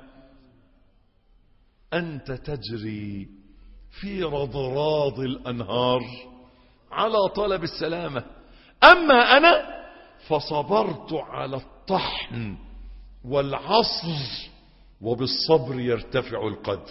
انت تجري في رضراض الانهار على طلب السلامة، اما انا فصبرت على الطحن والعصر وبالصبر يرتفع القدر.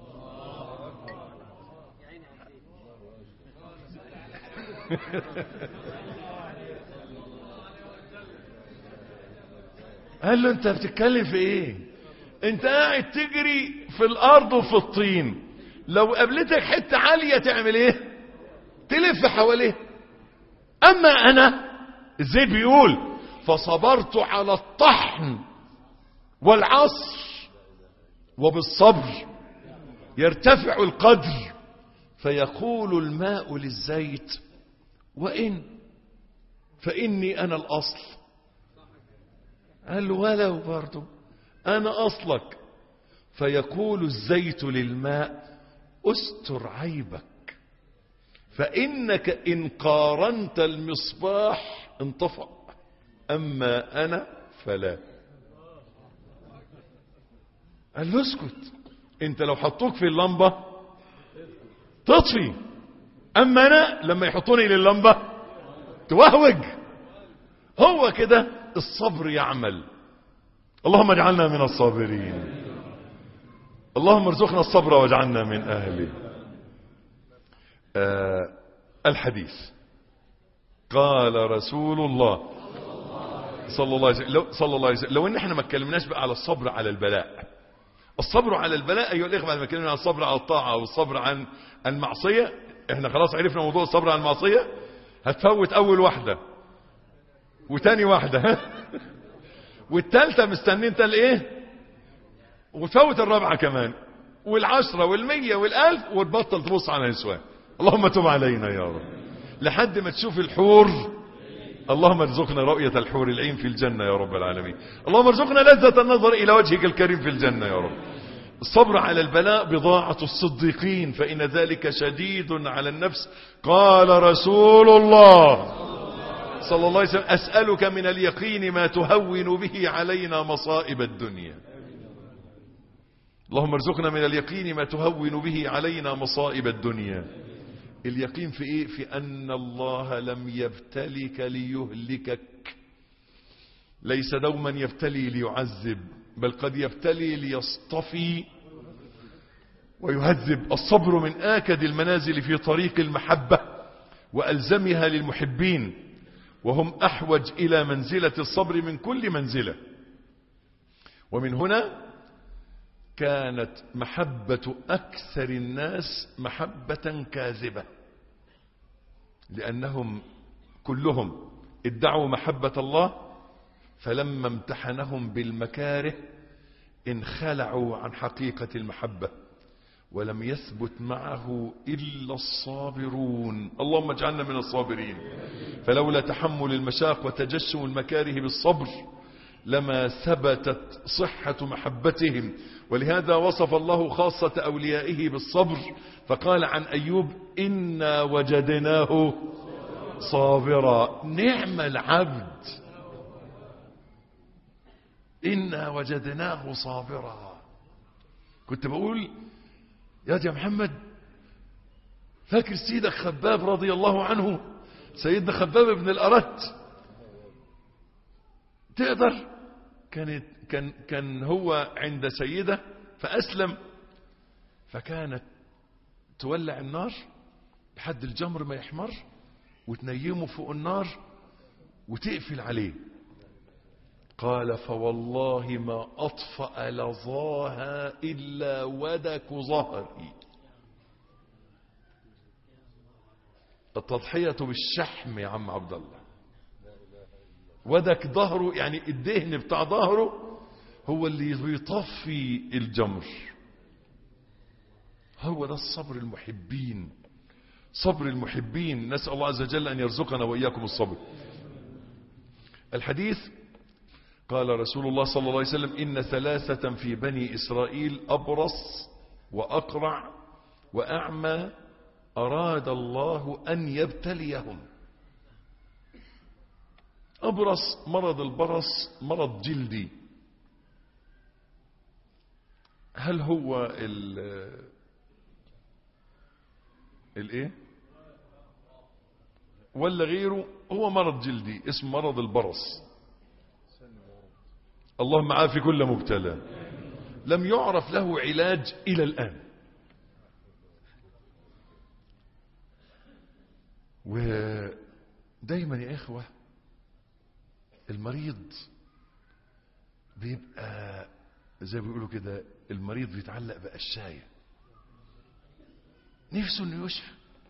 قال له انت بتتكلم في ايه؟ انت قاعد تجري في الارض وفي الطين، لو قابلتك حتة عالية تعمل ايه؟ تلف حواليه. اما انا الزيت بيقول فصبرت على الطحن والعصر وبالصبر يرتفع القدر. فيقول الماء للزيت وإن فإني أنا الأصل. قال له ولو برضو أنا أصلك. فيقول الزيت للماء استر عيبك، فإنك إن قارنت المصباح انطفأ، أما أنا فلا. قال له اسكت، انت لو حطوك في اللمبة تطفي، اما انا لما يحطوني لللمبة توهوج. هو كده الصبر يعمل. اللهم اجعلنا من الصابرين، اللهم ارزقنا الصبر واجعلنا من اهله. آه الحديث قال رسول الله صلى الله عليه وسلم لو, صلى الله عليه وسلم لو ان احنا ما اتكلمناش بقى على الصبر على البلاء. الصبر على البلاء ايها الاخوه، بعد ما اتكلمنا عن الصبر على الطاعه والصبر عن المعصيه، احنا خلاص عرفنا موضوع الصبر على المعصيه. هتفوت اول واحده وتاني واحده والثالثه مستنين انت الايه، وتفوت الرابعه كمان والعشره والمية والالف، وتبطل تبص على نسوان. اللهم تب علينا يا رب لحد ما تشوف الحور. اللهم ارزقنا رؤية الحور العين في الجنة يا رب العالمين. اللهم ارزقنا لذة النظر إلى وجهك الكريم في الجنة يا رب. الصبر على البلاء بضاعة الصديقين، فإن ذلك شديد على النفس. قال رسول الله صلى الله عليه وسلم أسألك من اليقين ما تهون به علينا مصائب الدنيا. اللهم ارزقنا من اليقين ما تهون به علينا مصائب الدنيا. اليقين في ايه؟ في ان الله لم يبتلك ليهلكك، ليس دوما يبتلي ليعذب، بل قد يبتلي ليصطفي ويهذب. الصبر من آكد المنازل في طريق المحبة وألزمها للمحبين، وهم أحوج إلى منزلة الصبر من كل منزلة. ومن هنا كانت محبة أكثر الناس محبة كاذبة، لأنهم كلهم ادعوا محبة الله، فلما امتحنهم بالمكاره انخلعوا عن حقيقة المحبة، ولم يثبت معه إلا الصابرون. اللهم اجعلنا من الصابرين. فلولا تحمل المشاق وتجشم المكاره بالصبر لما ثبتت صحة محبتهم. ولهذا وصف الله خاصة أوليائه بالصبر، فقال عن أيوب إنا وجدناه صابرا نعم العبد، إنا وجدناه صابرا. كنت بقول يا يا محمد، فاكر سيدك خباب رضي الله عنه سيدنا خباب بن الأرت تقدر؟ كانت كان كان هو عند سيدة فأسلم، فكانت تولع النار لحد الجمر ما يحمر وتنيمه فوق النار وتقفل عليه. قال فوالله ما أطفأ لظاها إلا ودك ظهري. التضحية بالشحم يا عم عبد الله. ودك ظهره يعني الدهن بتاع ظهره هو اللي بيطفي الجمر. هو ده الصبر المحبين، صبر المحبين. نسأل الله عز وجل أن يرزقنا وإياكم الصبر. الحديث قال رسول الله صلى الله عليه وسلم إن ثلاثة في بني إسرائيل أبرص وأقرع وأعمى أراد الله أن يبتليهم. أبرص مرض البرص مرض جلدي. هل هو ال الايه ولا غيره؟ هو مرض جلدي اسمه مرض البرص. اللهم عافي كل مبتلى. لم يعرف له علاج إلى الآن. ودايما يا إخوة المريض بيبقى زي ما بيقولوا كده، المريض بيتعلق بقشاية، نفسه انه يشفى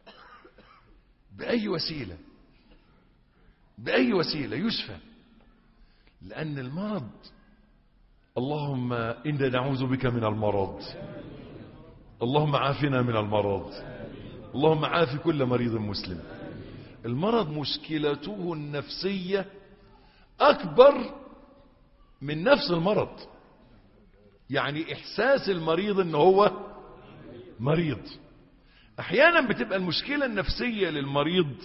بأي وسيلة، بأي وسيلة يشفى. لأن المرض، اللهم إنا نعوذ بك من المرض، اللهم عافنا من المرض، اللهم عافي كل مريض مسلم. المرض مشكلته النفسية أكبر من نفس المرض. يعني إحساس المريض إنه هو مريض. أحيانا بتبقى المشكلة النفسية للمريض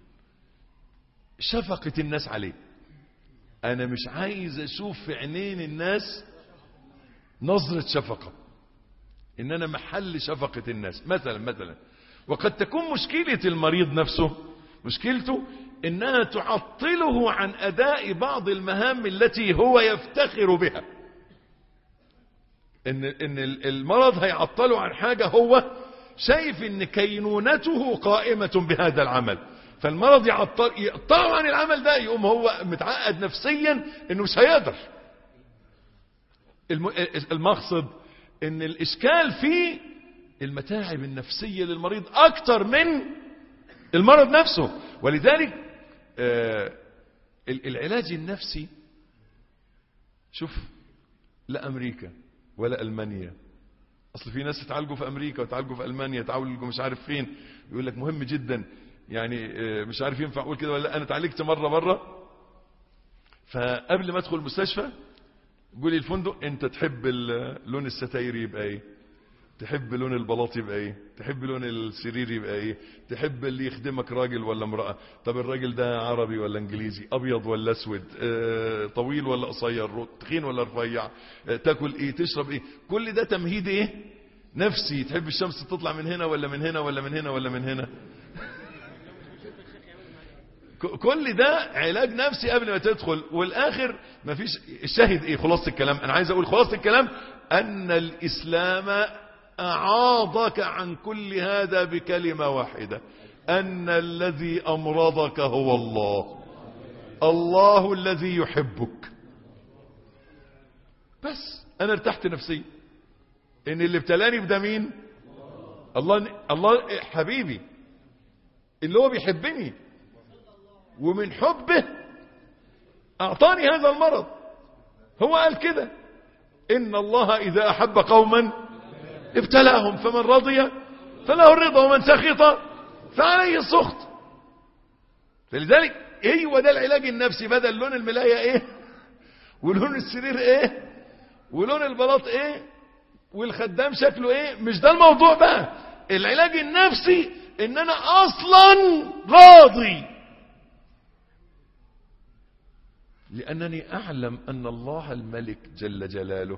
شفقة الناس عليه. أنا مش عايز أشوف في عينين الناس نظرة شفقة، إن أنا محل شفقة الناس مثلا مثلا وقد تكون مشكلة المريض نفسه مشكلته إنها تعطله عن أداء بعض المهام التي هو يفتخر بها. إن إن المرض هيعطله عن حاجة هو شايف إن كينونته قائمة بهذا العمل، فالمرض يعطل يقطعه عن العمل ده، يقوم هو متعقد نفسيا إنه مش هيقدر. المقصد إن الإشكال في المتاعب النفسية للمريض أكتر من المرض نفسه. ولذلك آه العلاج النفسي، شوف، لا أمريكا ولا ألمانيا. أصل في ناس يتعالجوا في أمريكا ويتعالجوا في ألمانيا، يتعالجوا مش عارف فين، يقول لك مهم جدا يعني آه مش عارف ينفع أقول كده ولا لا. أنا اتعالجت مرة مرة، فقبل ما أدخل المستشفى يقول لي الفندق أنت تحب لون الستاير يبقى إيه، تحب لون البلاط يبقى ايه، تحب لون السرير يبقى ايه، تحب اللي يخدمك راجل ولا امرأة، طب الراجل ده عربي ولا انجليزي، ابيض ولا اسود، اه طويل ولا قصير، تخين ولا رفيع، اه تاكل ايه، تشرب ايه. كل ده تمهيد ايه نفسي. تحب الشمس تطلع من هنا ولا من هنا ولا من هنا ولا من هنا. كل ده علاج نفسي قبل ما تدخل. والاخر مفيش. الشاهد ايه؟ خلاصة الكلام، انا عايز اقول خلاصة الكلام ان الاسلام أعاضك عن كل هذا بكلمة واحدة، أن الذي أمرضك هو الله، الله الذي يحبك. بس أنا ارتحت نفسي إن اللي ابتلاني بده مين؟ الله. الله حبيبي اللي هو بيحبني، ومن حبه أعطاني هذا المرض. هو قال كده إن الله إذا أحب قوما ابتلاهم فمن رضي فله الرضا ومن سخط فعليه السخط. فلذلك ايوه ده العلاج النفسي. بدل لون الملاية ايه، ولون السرير ايه، ولون البلاط ايه، والخدام شكله ايه، مش ده الموضوع بقى. العلاج النفسي ان انا اصلا راضي، لانني اعلم ان الله الملك جل جلاله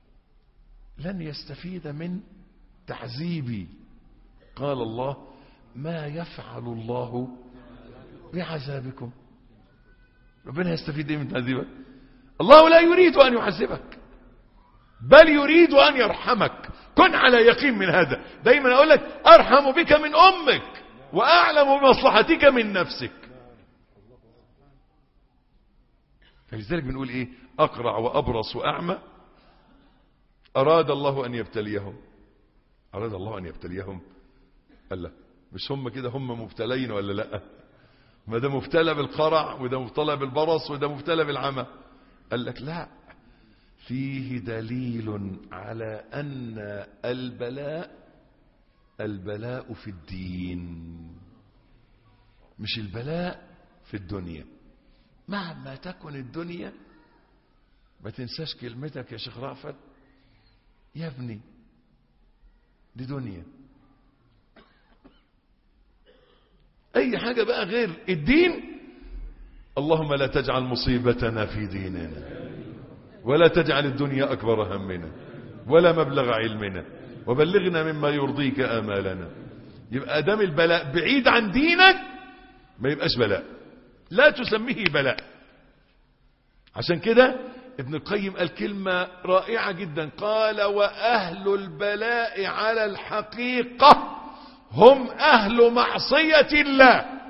لن يستفيد من تعذيبي. قال الله ما يفعل الله بعذابكم. ربنا يستفيد ايه من تعذيبك؟ الله لا يريد ان يعذبك، بل يريد ان يرحمك. كن على يقين من هذا. دايما اقول لك ارحم بك من امك واعلم بمصلحتك من نفسك. فلذلك بنقول ايه؟ اقرع وابرص واعمى اراد الله ان يبتليهم. اراد الله ان يبتليهم. قال لا، مش هم كده هم مبتلين ولا لا؟ ما ده مبتلى بالقرع وده مبتلى بالبرص وده مبتلى بالعمى. قال لك لا، فيه دليل على ان البلاء البلاء في الدين، مش البلاء في الدنيا. مهما تكن الدنيا، ما تنساش كلمتك يا شيخ رأفت، يا ابني دي دنيا. اي حاجة بقى غير الدين، اللهم لا تجعل مصيبتنا في ديننا، ولا تجعل الدنيا اكبر همنا ولا مبلغ علمنا، وبلغنا مما يرضيك آمالنا. يبقى دام البلاء بعيد عن دينك ما يبقاش بلاء، لا تسميه بلاء. عشان كده ابن القيم قال كلمة رائعة جدا، قال وأهل البلاء على الحقيقة هم أهل معصية الله.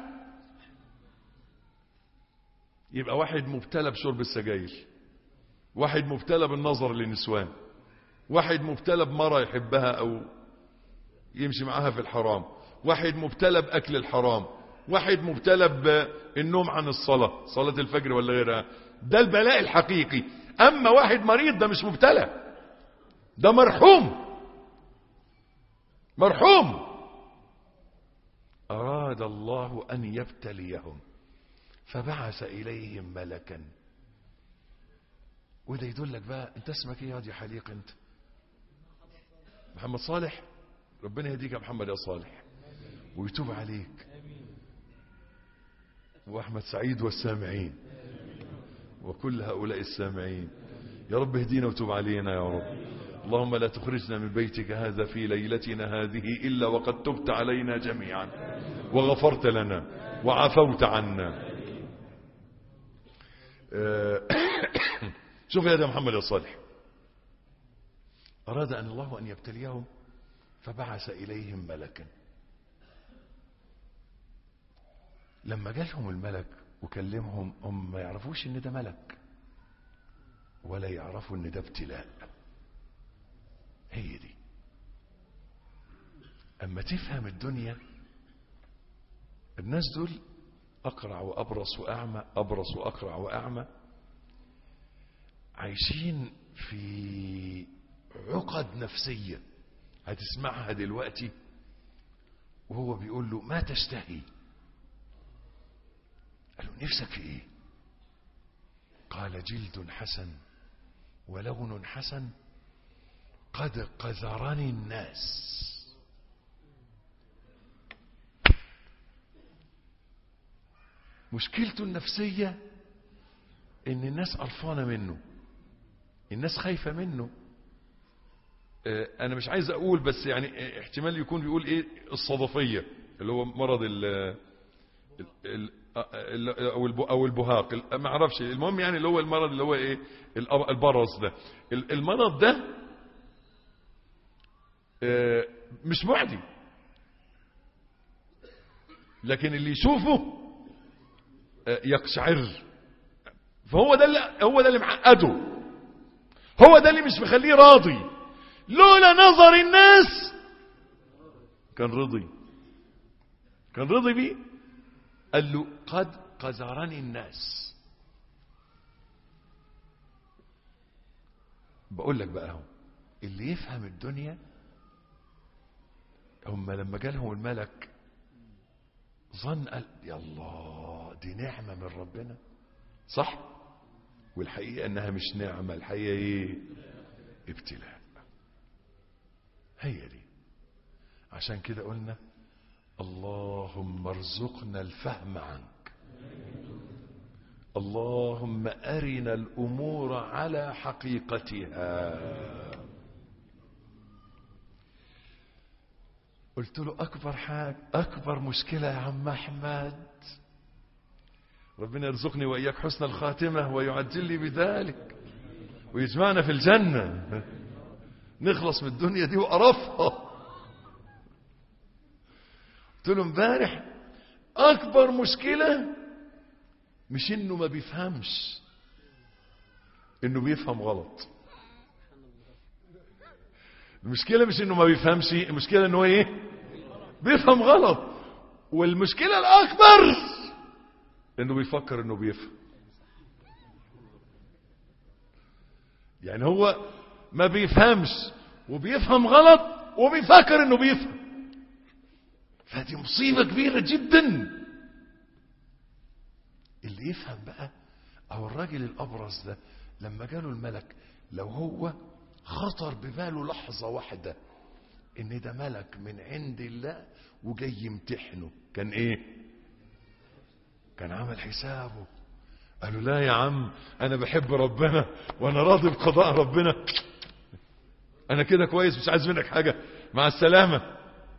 يبقى واحد مبتلى بشرب السجاير، واحد مبتلى بالنظر للنسوان، واحد مبتلى بمرأة يحبها أو يمشي معها في الحرام، واحد مبتلى بأكل الحرام، واحد مبتلى بالنوم عن الصلاة، صلاة الفجر ولا غيرها. ده البلاء الحقيقي. أما واحد مريض ده مش مبتلى، ده مرحوم مرحوم. أراد الله أن يبتليهم فبعث إليهم ملكا. وده يدلك بقى، انت اسمك ايه يا حليق؟ انت محمد صالح. ربنا يهديك يا محمد يا صالح ويتوب عليك. واحمد سعيد والسامعين وكل هؤلاء السامعين، يا رب اهدينا وتوب علينا يا رب. اللهم لا تخرجنا من بيتك هذا في ليلتنا هذه إلا وقد تبت علينا جميعا وغفرت لنا وعفوت عنا. شوف يا محمد يا صالح، أراد أن الله أن يبتليهم فبعث إليهم ملكا. لما جالهم الملك وكلمهم، هم ما يعرفوش ان ده ملك ولا يعرفوا ان ده ابتلاء. هي دي. اما تفهم الدنيا، الناس دول اقرع وابرص واعمى، ابرص واقرع واعمى، عايشين في عقد نفسية هتسمعها دلوقتي. وهو بيقول له ما تشتهي؟ قال له نفسك في ايه؟ قال جلد حسن ولون حسن قد قذرني الناس. مشكلته النفسية ان الناس قرفانة منه، الناس خايفة منه. اه انا مش عايز اقول، بس يعني احتمال يكون بيقول ايه، الصدفية اللي هو مرض ال ال او او البهاق، ما اعرفش. المهم يعني اللي هو المرض اللي هو ايه، البرص ده. المرض ده مش معدي، لكن اللي يشوفه يقشعر. فهو ده اللي هو ده اللي معقده، هو ده اللي مش مخليه راضي. لولا نظر الناس كان رضي، كان رضي بيه. قال له قد قذرني الناس. بقول لك بقى، هم اللي يفهم الدنيا، هم لما جالهم الملك ظن قال يا الله دي نعمة من ربنا، صح؟ والحقيقة انها مش نعمة، الحقيقة ايه؟ ابتلاء. هي دي. عشان كده قلنا اللهم ارزقنا الفهم عنك، اللهم أرنا الأمور على حقيقتها. قلت له أكبر حاجة أكبر مشكلة يا عم أحمد، ربنا يرزقني وإياك حسن الخاتمة ويعجل لي بذلك ويجمعنا في الجنة، نخلص من الدنيا دي وقرفها. قلت له امبارح أكبر مشكلة مش إنه ما بيفهمش، إنه بيفهم غلط. المشكلة مش إنه ما بيفهمش، المشكلة إنه إيه؟ بيفهم غلط. والمشكلة الأكبر إنه بيفكر إنه بيفهم. يعني هو ما بيفهمش وبيفهم غلط وبيفكر إنه بيفهم، فدي مصيبة كبيرة جدا. اللي يفهم بقى، أو الراجل الأبرص ده لما جاله الملك، لو هو خطر بباله لحظة واحدة ان ده ملك من عند الله وجاي يمتحنه، كان ايه؟ كان عمل حسابه. قالوا لا يا عم انا بحب ربنا وانا راضي بقضاء ربنا، انا كده كويس مش عايز منك حاجة، مع السلامة.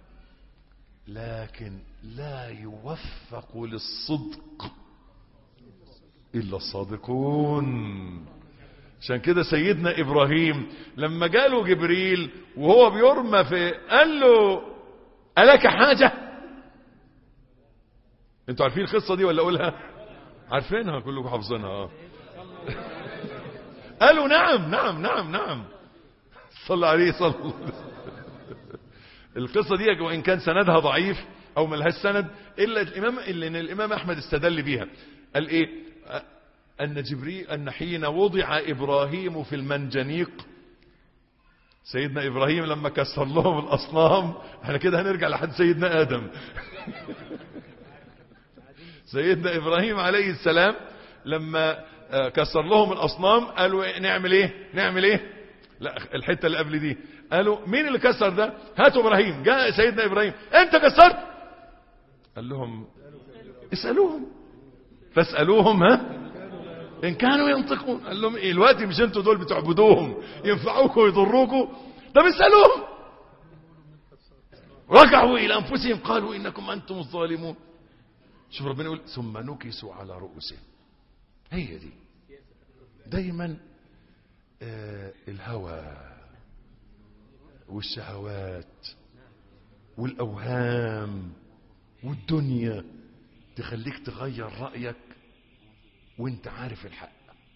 لكن لا يوفق للصدق الا الصادقون. عشان كده سيدنا إبراهيم لما جاله جبريل وهو بيرمى في، قال له ألك حاجة؟ انتوا عارفين القصة دي ولا أقولها؟ عارفينها كلكم حافظينها. اه قالوا نعم نعم نعم نعم صلى عليه صلى. القصة دي وإن كان سندها ضعيف أو ملهاش سند، إلا الإمام إلا إن الإمام أحمد استدل بيها. قال إيه؟ أن جبريل أن حين وضع إبراهيم في المنجنيق، سيدنا إبراهيم لما كسر لهم الأصنام، احنا كده هنرجع لحد سيدنا آدم. سيدنا إبراهيم عليه السلام لما كسر لهم الأصنام قالوا نعمل ايه نعمل ايه لا الحتة اللي قبل دي، قالوا مين اللي كسر ده؟ هاتوا إبراهيم. جاء سيدنا إبراهيم انت كسرت؟ قال لهم اسألوهم فاسألوهم ها إن كانوا ينطقون. قال لهم إيه الوقت مش انتوا دول بتعبدوهم ينفعوكم ويضروكم؟ طب اسألوهم. رجعوا إلى أنفسهم قالوا إنكم أنتم الظالمون. شوف ربنا يقول ثم نكسوا على رؤوسهم. هي دي دايما آه الهوى والشهوات والأوهام والدنيا تخليك تغير رأيك وانت عارف الحق.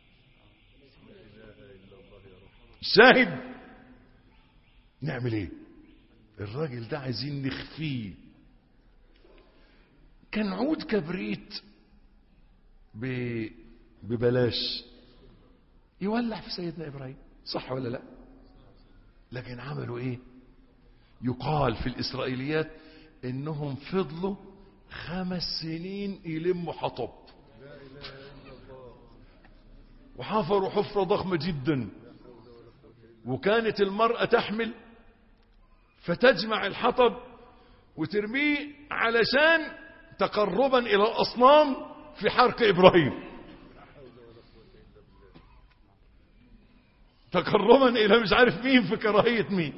شاهد نعمل ايه؟ الراجل ده عايزين نخفيه. كان عود كبريت ببلاش يولع في سيدنا إبراهيم، صح ولا لا؟ لكن عملوا ايه؟ يقال في الإسرائيليات انهم فضلوا خمس سنين يلموا حطب، وحفروا حفرة ضخمة جدا، وكانت المرأة تحمل فتجمع الحطب وترميه علشان تقربا إلى الأصنام في حرق إبراهيم، تقربا إلى مش عارف مين في كراهية مين.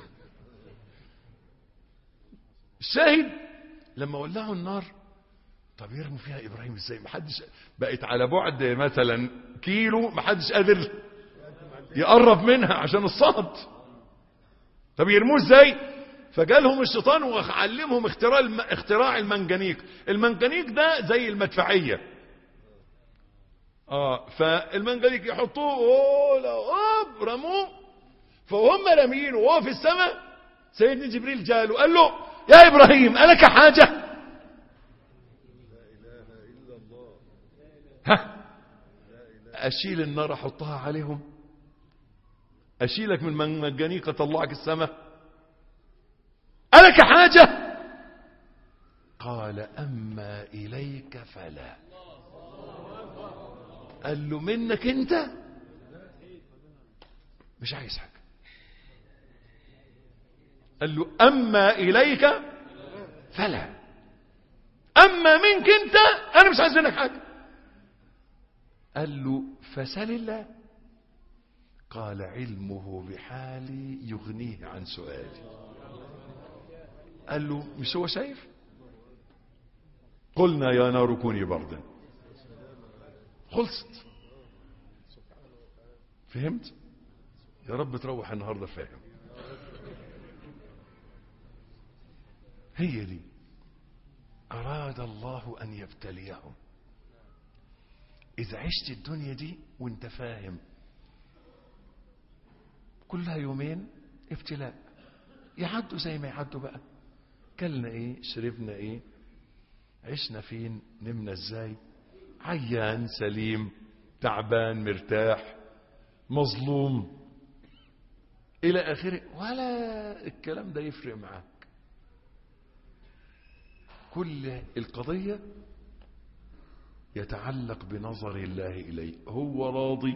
الشاهد لما ولعوا النار، طب يرموا فيها إبراهيم ازاي؟ محدش بقت على بعد مثلا كيلو، محدش قادر يقرب منها عشان الصهد. طب يرموه ازاي؟ فجالهم الشيطان وعلمهم اختراع اختراع المنجنيق. المنجنيق ده زي المدفعية. اه فالمنجنيق يحطوه اوب رموه، فهم رامينه وهو في السماء سيدنا جبريل جاله قال له يا إبراهيم ألك حاجة؟ ها أشيل النار أحطها عليهم؟ أشيلك من منجنيق أطلعك السماء؟ ألك حاجة؟ قال أما إليك فلا. قال له منك أنت مش عايز حاجة. قال له أما إليك فلا، أما منك أنت أنا مش عايز منك حاجة. قال له فسل الله. قال علمه بحالي يغنيه عن سؤالي. قال له مش هو شايف؟ قلنا يا نار كوني بردا. خلصت. فهمت؟ يا رب تروح النهارده فاهم. هي دي أراد الله أن يبتليهم. إذا عشت الدنيا دي وانت فاهم كلها يومين ابتلاء، يعدوا زي ما يعدوا بقى. كلنا ايه، شربنا ايه، عشنا فين، نمنا ازاي، عيان سليم تعبان مرتاح مظلوم الى اخره، ولا الكلام ده يفرق معاك. كل القضية يتعلق بنظر الله إليه، هو راضي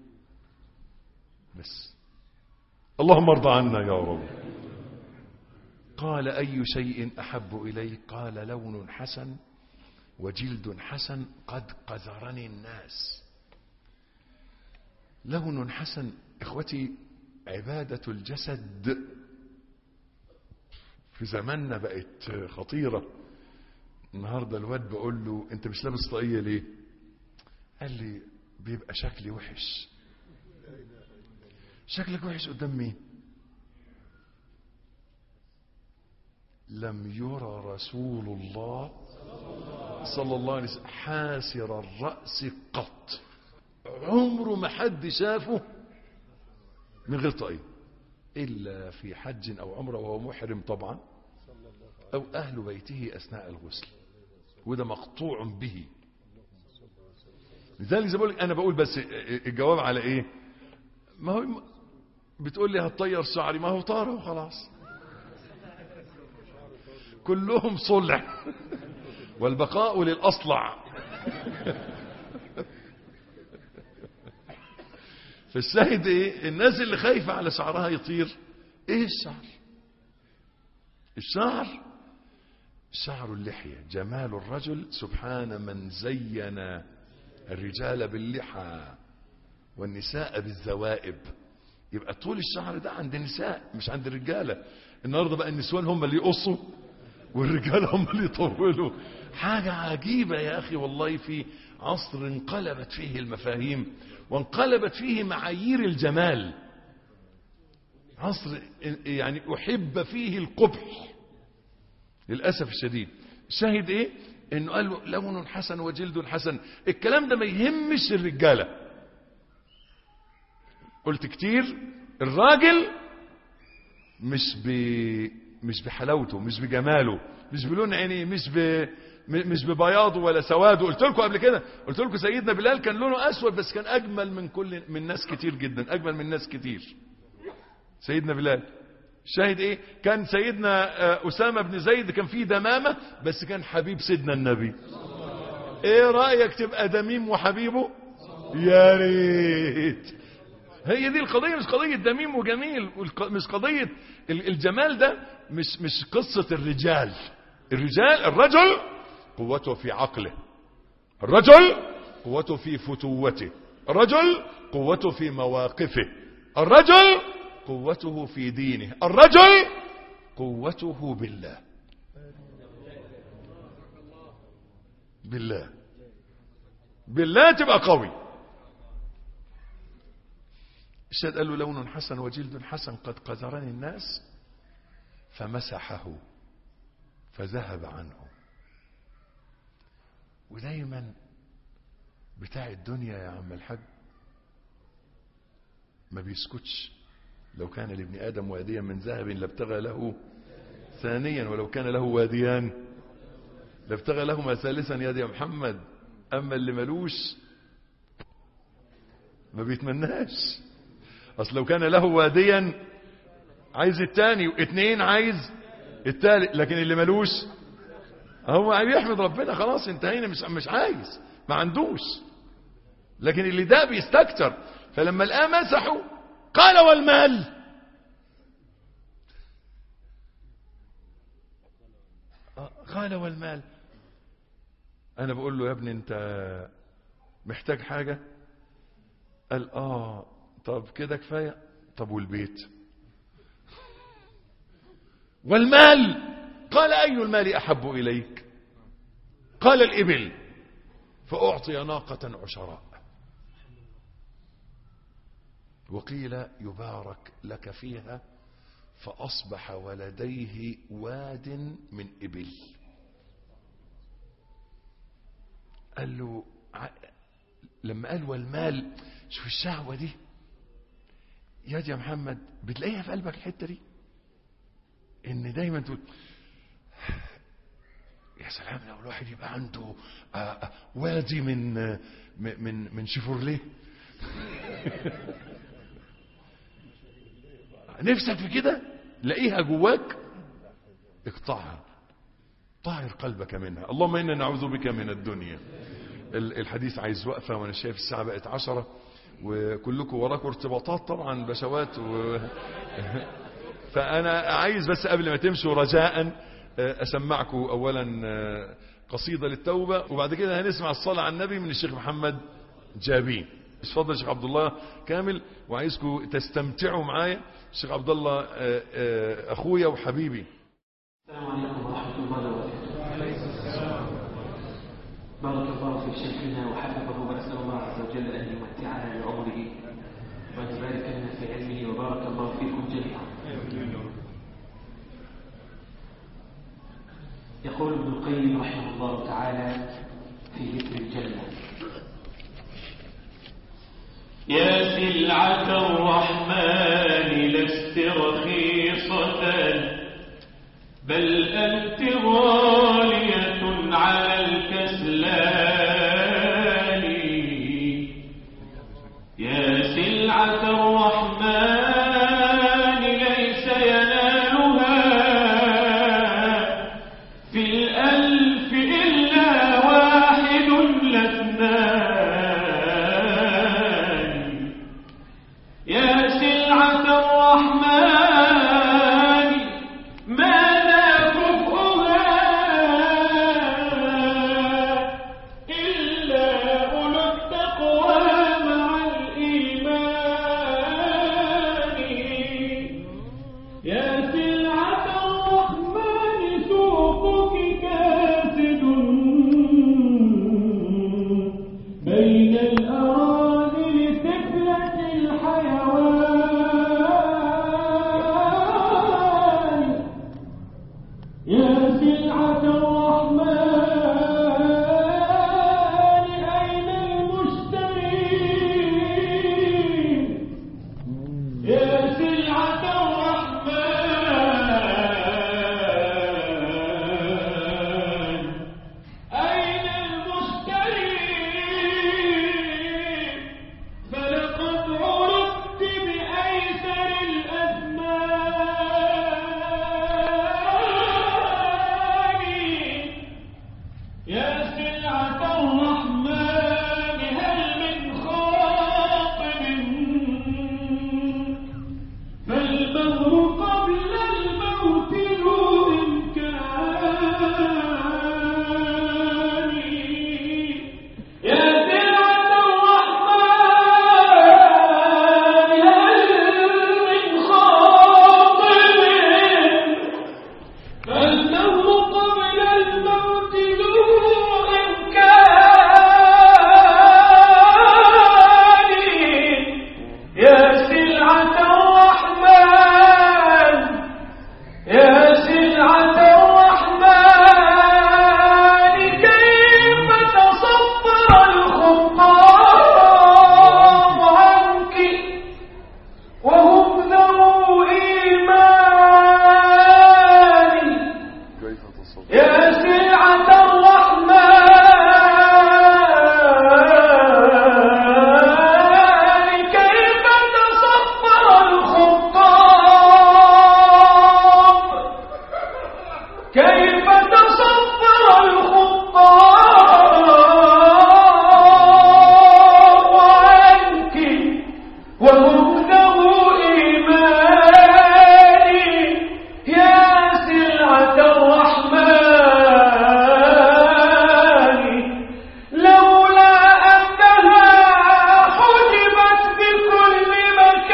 بس. اللهم ارضى عنا يا رب. قال أي شيء أحب إليك؟ قال لون حسن وجلد حسن قد قذرني الناس. لون حسن إخوتي، عبادة الجسد في زماننا بقت خطيرة. النهاردة الواد بقول له انت مش لابس طاقية ليه؟ قال لي بيبقى شكلي وحش. شكلك وحش قدام مين؟ لم يرى رسول الله صلى الله عليه وسلم حاسر الرأس قط. عمره ما حد شافه من غير طاقية إلا في حج أو عمره وهو محرم طبعا، أو أهل بيته أثناء الغسل، وده مقطوع به. لذلك زي بقول أنا بقول بس الجواب على إيه؟ ما هو بتقول لي هتطير شعري، ما هو طاره وخلاص. كلهم صلع والبقاء للأصلع. فالشاهد إيه؟ الناس اللي خايفة على شعرها يطير. إيه الشعر؟ الشعر شعر اللحية جمال الرجل. سبحان من زين الرجال باللحى والنساء بالذوائب. يبقى طول الشعر ده عند النساء مش عند الرجالة. النهاردة بقى النسوان هم اللي يقصوا والرجال هم اللي يطولوا. حاجة عجيبة يا أخي والله، في عصر انقلبت فيه المفاهيم وانقلبت فيه معايير الجمال. عصر يعني أحب فيه القبح للأسف الشديد. الشاهد إيه؟ إنه قال له لون حسن وجلد حسن. الكلام ده ما يهمش الرجالة. قلت كتير الراجل مش ب مش بحلاوته، مش بجماله، مش بلون عينيه، مش ب مش ببياضه ولا سواده. قلت لكم قبل كده، قلت لكم سيدنا بلال كان لونه اسود بس كان اجمل من كل من ناس كتير جدا، اجمل من ناس كتير سيدنا بلال. شاهد ايه؟ كان سيدنا اسامه بن زيد كان فيه دمامه بس كان حبيب سيدنا النبي. ايه رايك تبقى دميم وحبيبه؟ يا ريت. هي دي القضيه، مش قضيه دميم وجميل، مش قضيه الجمال ده، مش مش قصه الرجال. الرجال الرجل قوته في عقله، الرجل قوته في فتوته، الرجل قوته في مواقفه، الرجل قوته في دينه، الرجل قوته بالله. بالله بالله تبقى قوي. الشاهد قال له لون حسن وجلد حسن قد قذرني الناس فمسحه فذهب عنه. ودايما بتاع الدنيا يا عم الحاج ما بيسكتش. لو كان لابن آدم واديا من ذهب لابتغى له ثانيا، ولو كان له واديان لابتغى لهما ثالثا. يا دي يا محمد، أما اللي ملوش ما بيتمناش. أصل لو كان له واديا عايز الثاني، واثنين عايز الثالث، لكن اللي ملوش هو بيحمد ربنا خلاص انتهينا، مش مش عايز، ما عندوش. لكن اللي ده بيستكتر. فلما لقاه مسحه قال والمال. قال والمال. انا بقول له يا ابني انت محتاج حاجة؟ قال اه. طب كده كفاية؟ طب والبيت؟ والمال. قال أي المال أحب إليك؟ قال الإبل، فأعطي ناقة عشراء، وقيل يبارك لك فيها، فأصبح ولديه واد من إبل. قال له لما قال والمال، شوف الشهوة دي يا يا محمد، بتلاقيها في قلبك الحتة دي، ان دايما تقول يا سلام لو الواحد يبقى عنده وادي من من من شيفورليه. نفسك في كده، لاقيها جواك، اقطعها، طهر قلبك منها. اللهم إنا نعوذ بك من الدنيا. الحديث عايز وقفة، وانا شايف الساعة بقت عشرة، وكلكم وراكم ارتباطات طبعا، بشوات و... فأنا عايز بس قبل ما تمشوا رجاء أسمعكم أولا قصيدة للتوبة، وبعد كده هنسمع الصلاة على النبي من الشيخ محمد جابين. اتفضل الشيخ عبد الله كامل، وعايزكم تستمتعوا معايا. الشيخ عبد الله أخويا وحبيبي. السلام عليكم ورحمة الله وبركاته. بارك الله في شيخنا وحفظه، ونسأل الله عز وجل أن يمتعنا بعمره وأن يبارك لنا في علمه، وبارك الله فيكم جميعا. يقول ابن القيم رحمه الله تعالى في ذكر الجنة: يا سلعة الرحمن لست رخيصة، بل أنت غالية على الكسلان. يا سلعة الرحمن ليس ينالها في الألف إلا واحد لاثنان. يا سلعة الرحمن ماذا كفؤها إلا أولو التقوى مع الإيمان. يا سلعة الرحمن سوقك كاسد بين الأراذل سفلة الحيوان. يا سلعة الرحمن أين المشترين؟ يا سلعة الرحمن أين المشترين؟ فلقد عرفت بأيسر الأثمان. يا سلعة الرحمن هل من خاطب؟ فالمهر قبل الموت ذو إمكان. يا سلعة الرحمن هل من خاطب؟ فالمهر قبل الموت ذو إمكان. يا سلعة الرحمن، يا سلعة الرحمن كيف تصبر الخطاب عنك وهم ذو إيمان. كيف تصبر؟ يا سلعة الرحمن كيف تصبر الخطاب، كيف تصبر الخطاب عنك وهم ذو إيمان. يا سلعة الرحمن لولا أنها حجبت بكل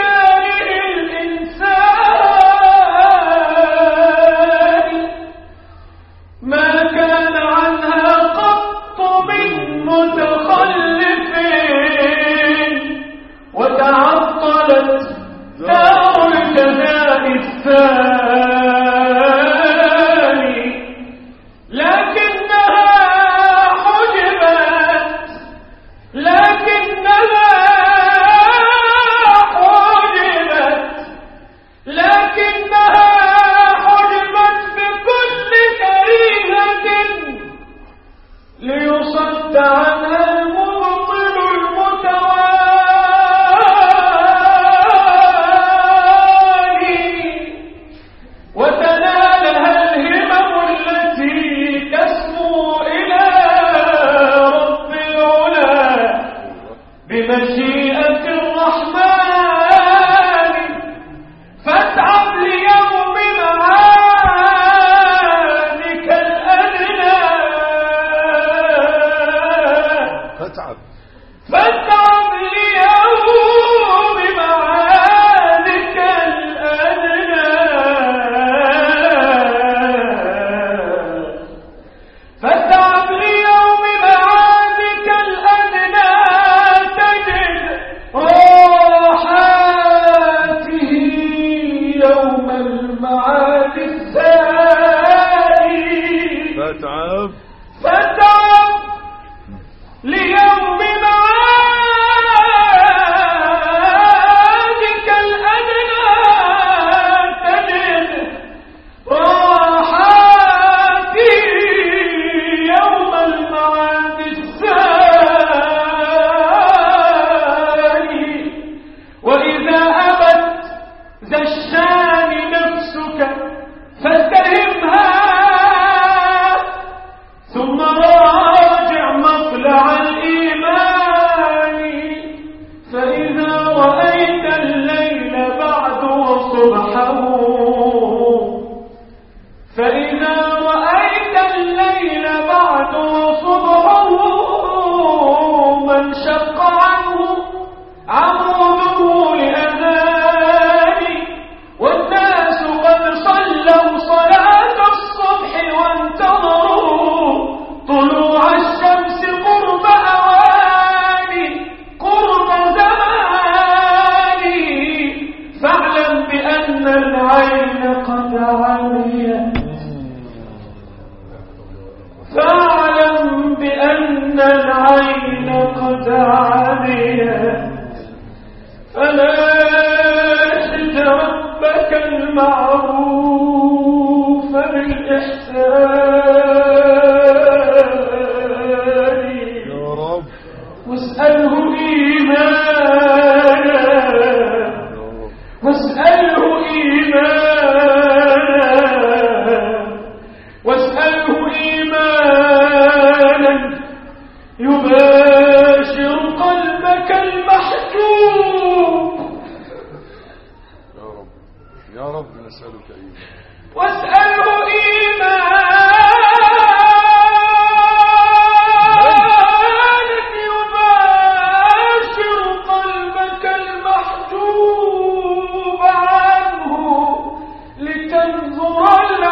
مكاره الإنسان فاتعب ليوم معادك الأدنى فاتعب ليوم معادك الأدنى تجد راحاته يوم المعاد الثاني فاتعب فاتعب ليوم معادك الأدنى تجد راحاتي يوم المعاد الثاني وإذا أبت ذا الشان نفسك فاتهمها ثم راجع مطلع الإيمان فإذا رأيت الليل بعد وصبحه فإذا رأيت الليل بعد وصبحه من شق عنه عموده لأذان والناس قد صلوا صلاة الصبح وانتظروا طلوع الشمس قرب أواني قرب زماني فاعلم بأن العين قد عميت فاعلم بأن العين قد عميت فلاحظ ربك المعروف بالإحسان يا رب واسأله إيمانا واسأله إيمانا واسأله إيمانا يباشر قلبك المحجوب يا رب يا رب نسألك إيمان واسأله إيمانا يباشر قلبك المحجوب عنه لتنظر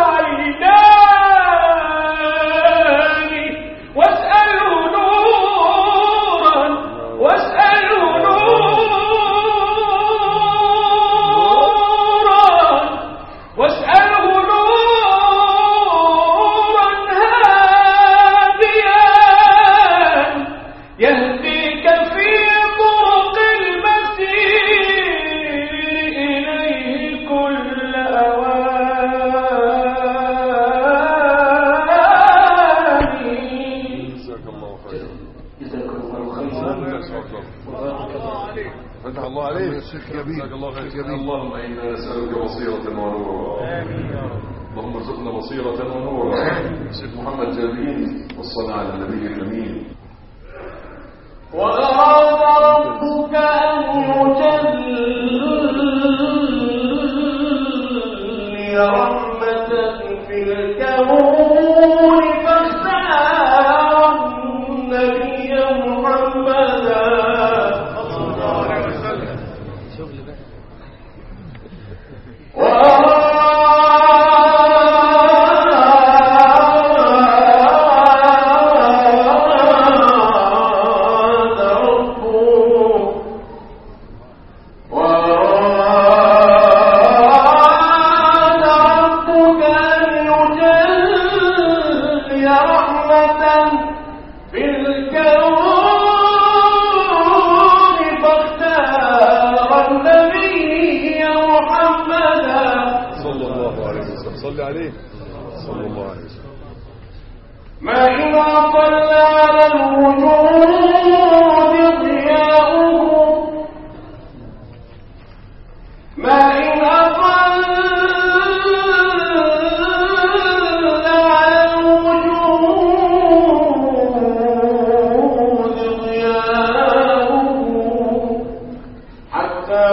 العينان واسأله نورا واسأله نورا واسأله نورا هاديا يهديك في طرق المسير إليه كل أوان جزاك الله خيرا جزاكم الله خيرا فتح الله عليك جزاك الله خير اللهم إنا نسألك بصيرة ونورا آمين يا رب اللهم ارزقنا بصيرة ونورا سيد محمد جابين والصلاة على النبي الأمين وأراد ربك أن يجلي رحمة في الكون فاختار النبي محمدا صلى الله عليه وسلم صلى عليه صلى الله عليه وسلم ما إن أطل على الوجود ضياؤه ما إن أطل على الوجود ضياؤه حتى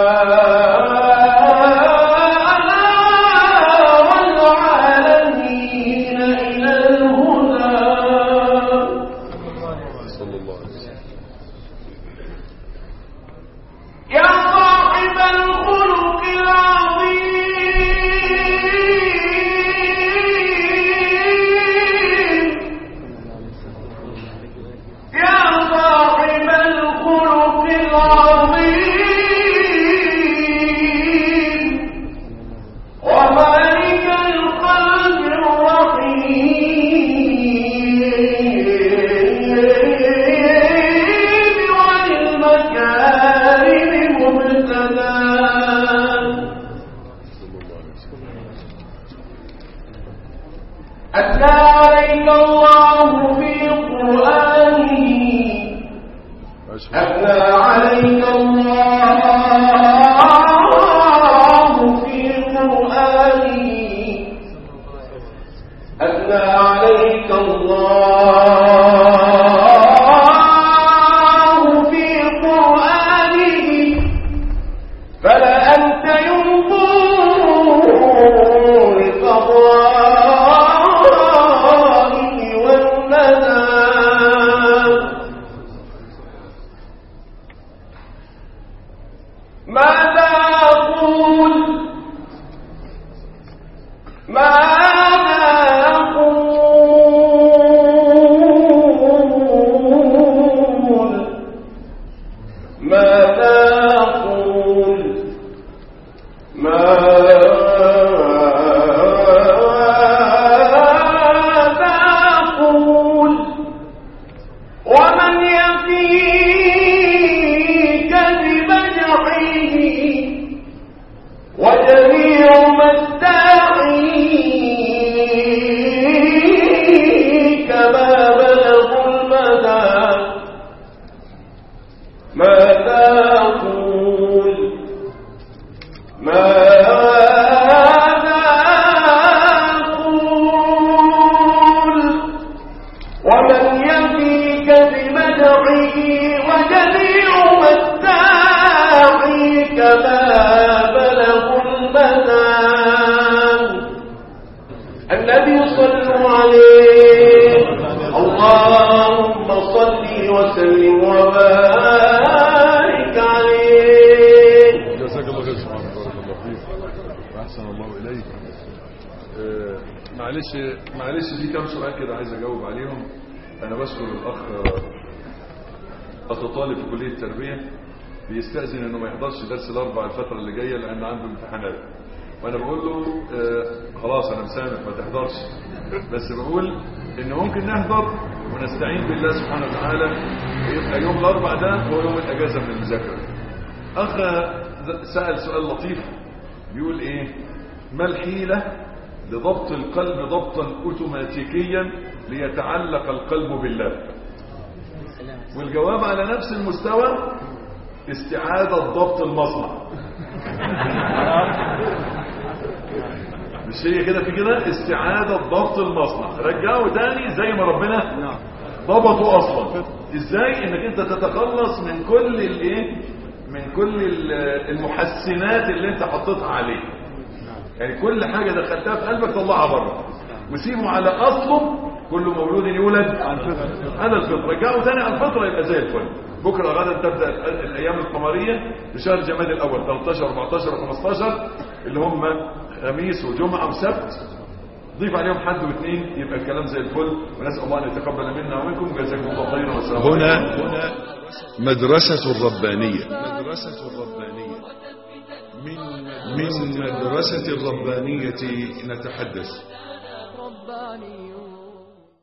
وسلم وبارك عليه. جزاك الله خير سبحانك بارك الله فيك واحسن الله اليك. آه معلش معلش في كام سؤال كده عايز اجاوب عليهم. انا بشكر الاخ اخ طالب في كليه التربيه بيستأذن انه ما يحضرش درس الاربع الفتره اللي جايه لان عنده امتحانات، وانا بقول له آه خلاص انا مسامح ما تحضرش، بس بقول ان ممكن نحضر ونستعين بالله سبحانه وتعالى ويبقى يوم الاربع ده هو يوم الاجازه من المذاكره. اخ سأل سؤال لطيف بيقول ايه؟ ما الحيلة لضبط القلب ضبطا اوتوماتيكيا ليتعلق القلب بالله؟ والجواب على نفس المستوى استعادة ضبط المصنع. مش هي كده في كده استعادة ضبط المصنع، رجعه تاني زي ما ربنا ضبطه اصلا. ازاي؟ انك انت تتخلص من كل الايه من كل المحسنات اللي انت حطيتها عليه. يعني كل حاجة دخلتها في قلبك طلعها بره وسيبه على اصله. كل مولود يولد على الفطرة، رجعه تاني على الفطرة يبقى زي الفل. بكرة غدا تبدأ الايام القمرية بشهر جماد الاول ثلاثة عشر أربعة عشر وخمسة عشر اللي هم خميس وجمعة وسبت، ضيف عليهم حد واثنين يبقى الكلام زي الفل. ونسأل الله ان يتقبل منا ومنكم وجزاكم الله خيرا والسلام عليكم. هنا هنا مدرسة الربانية مدرسة الربانية من من مدرسة الربانية نتحدث.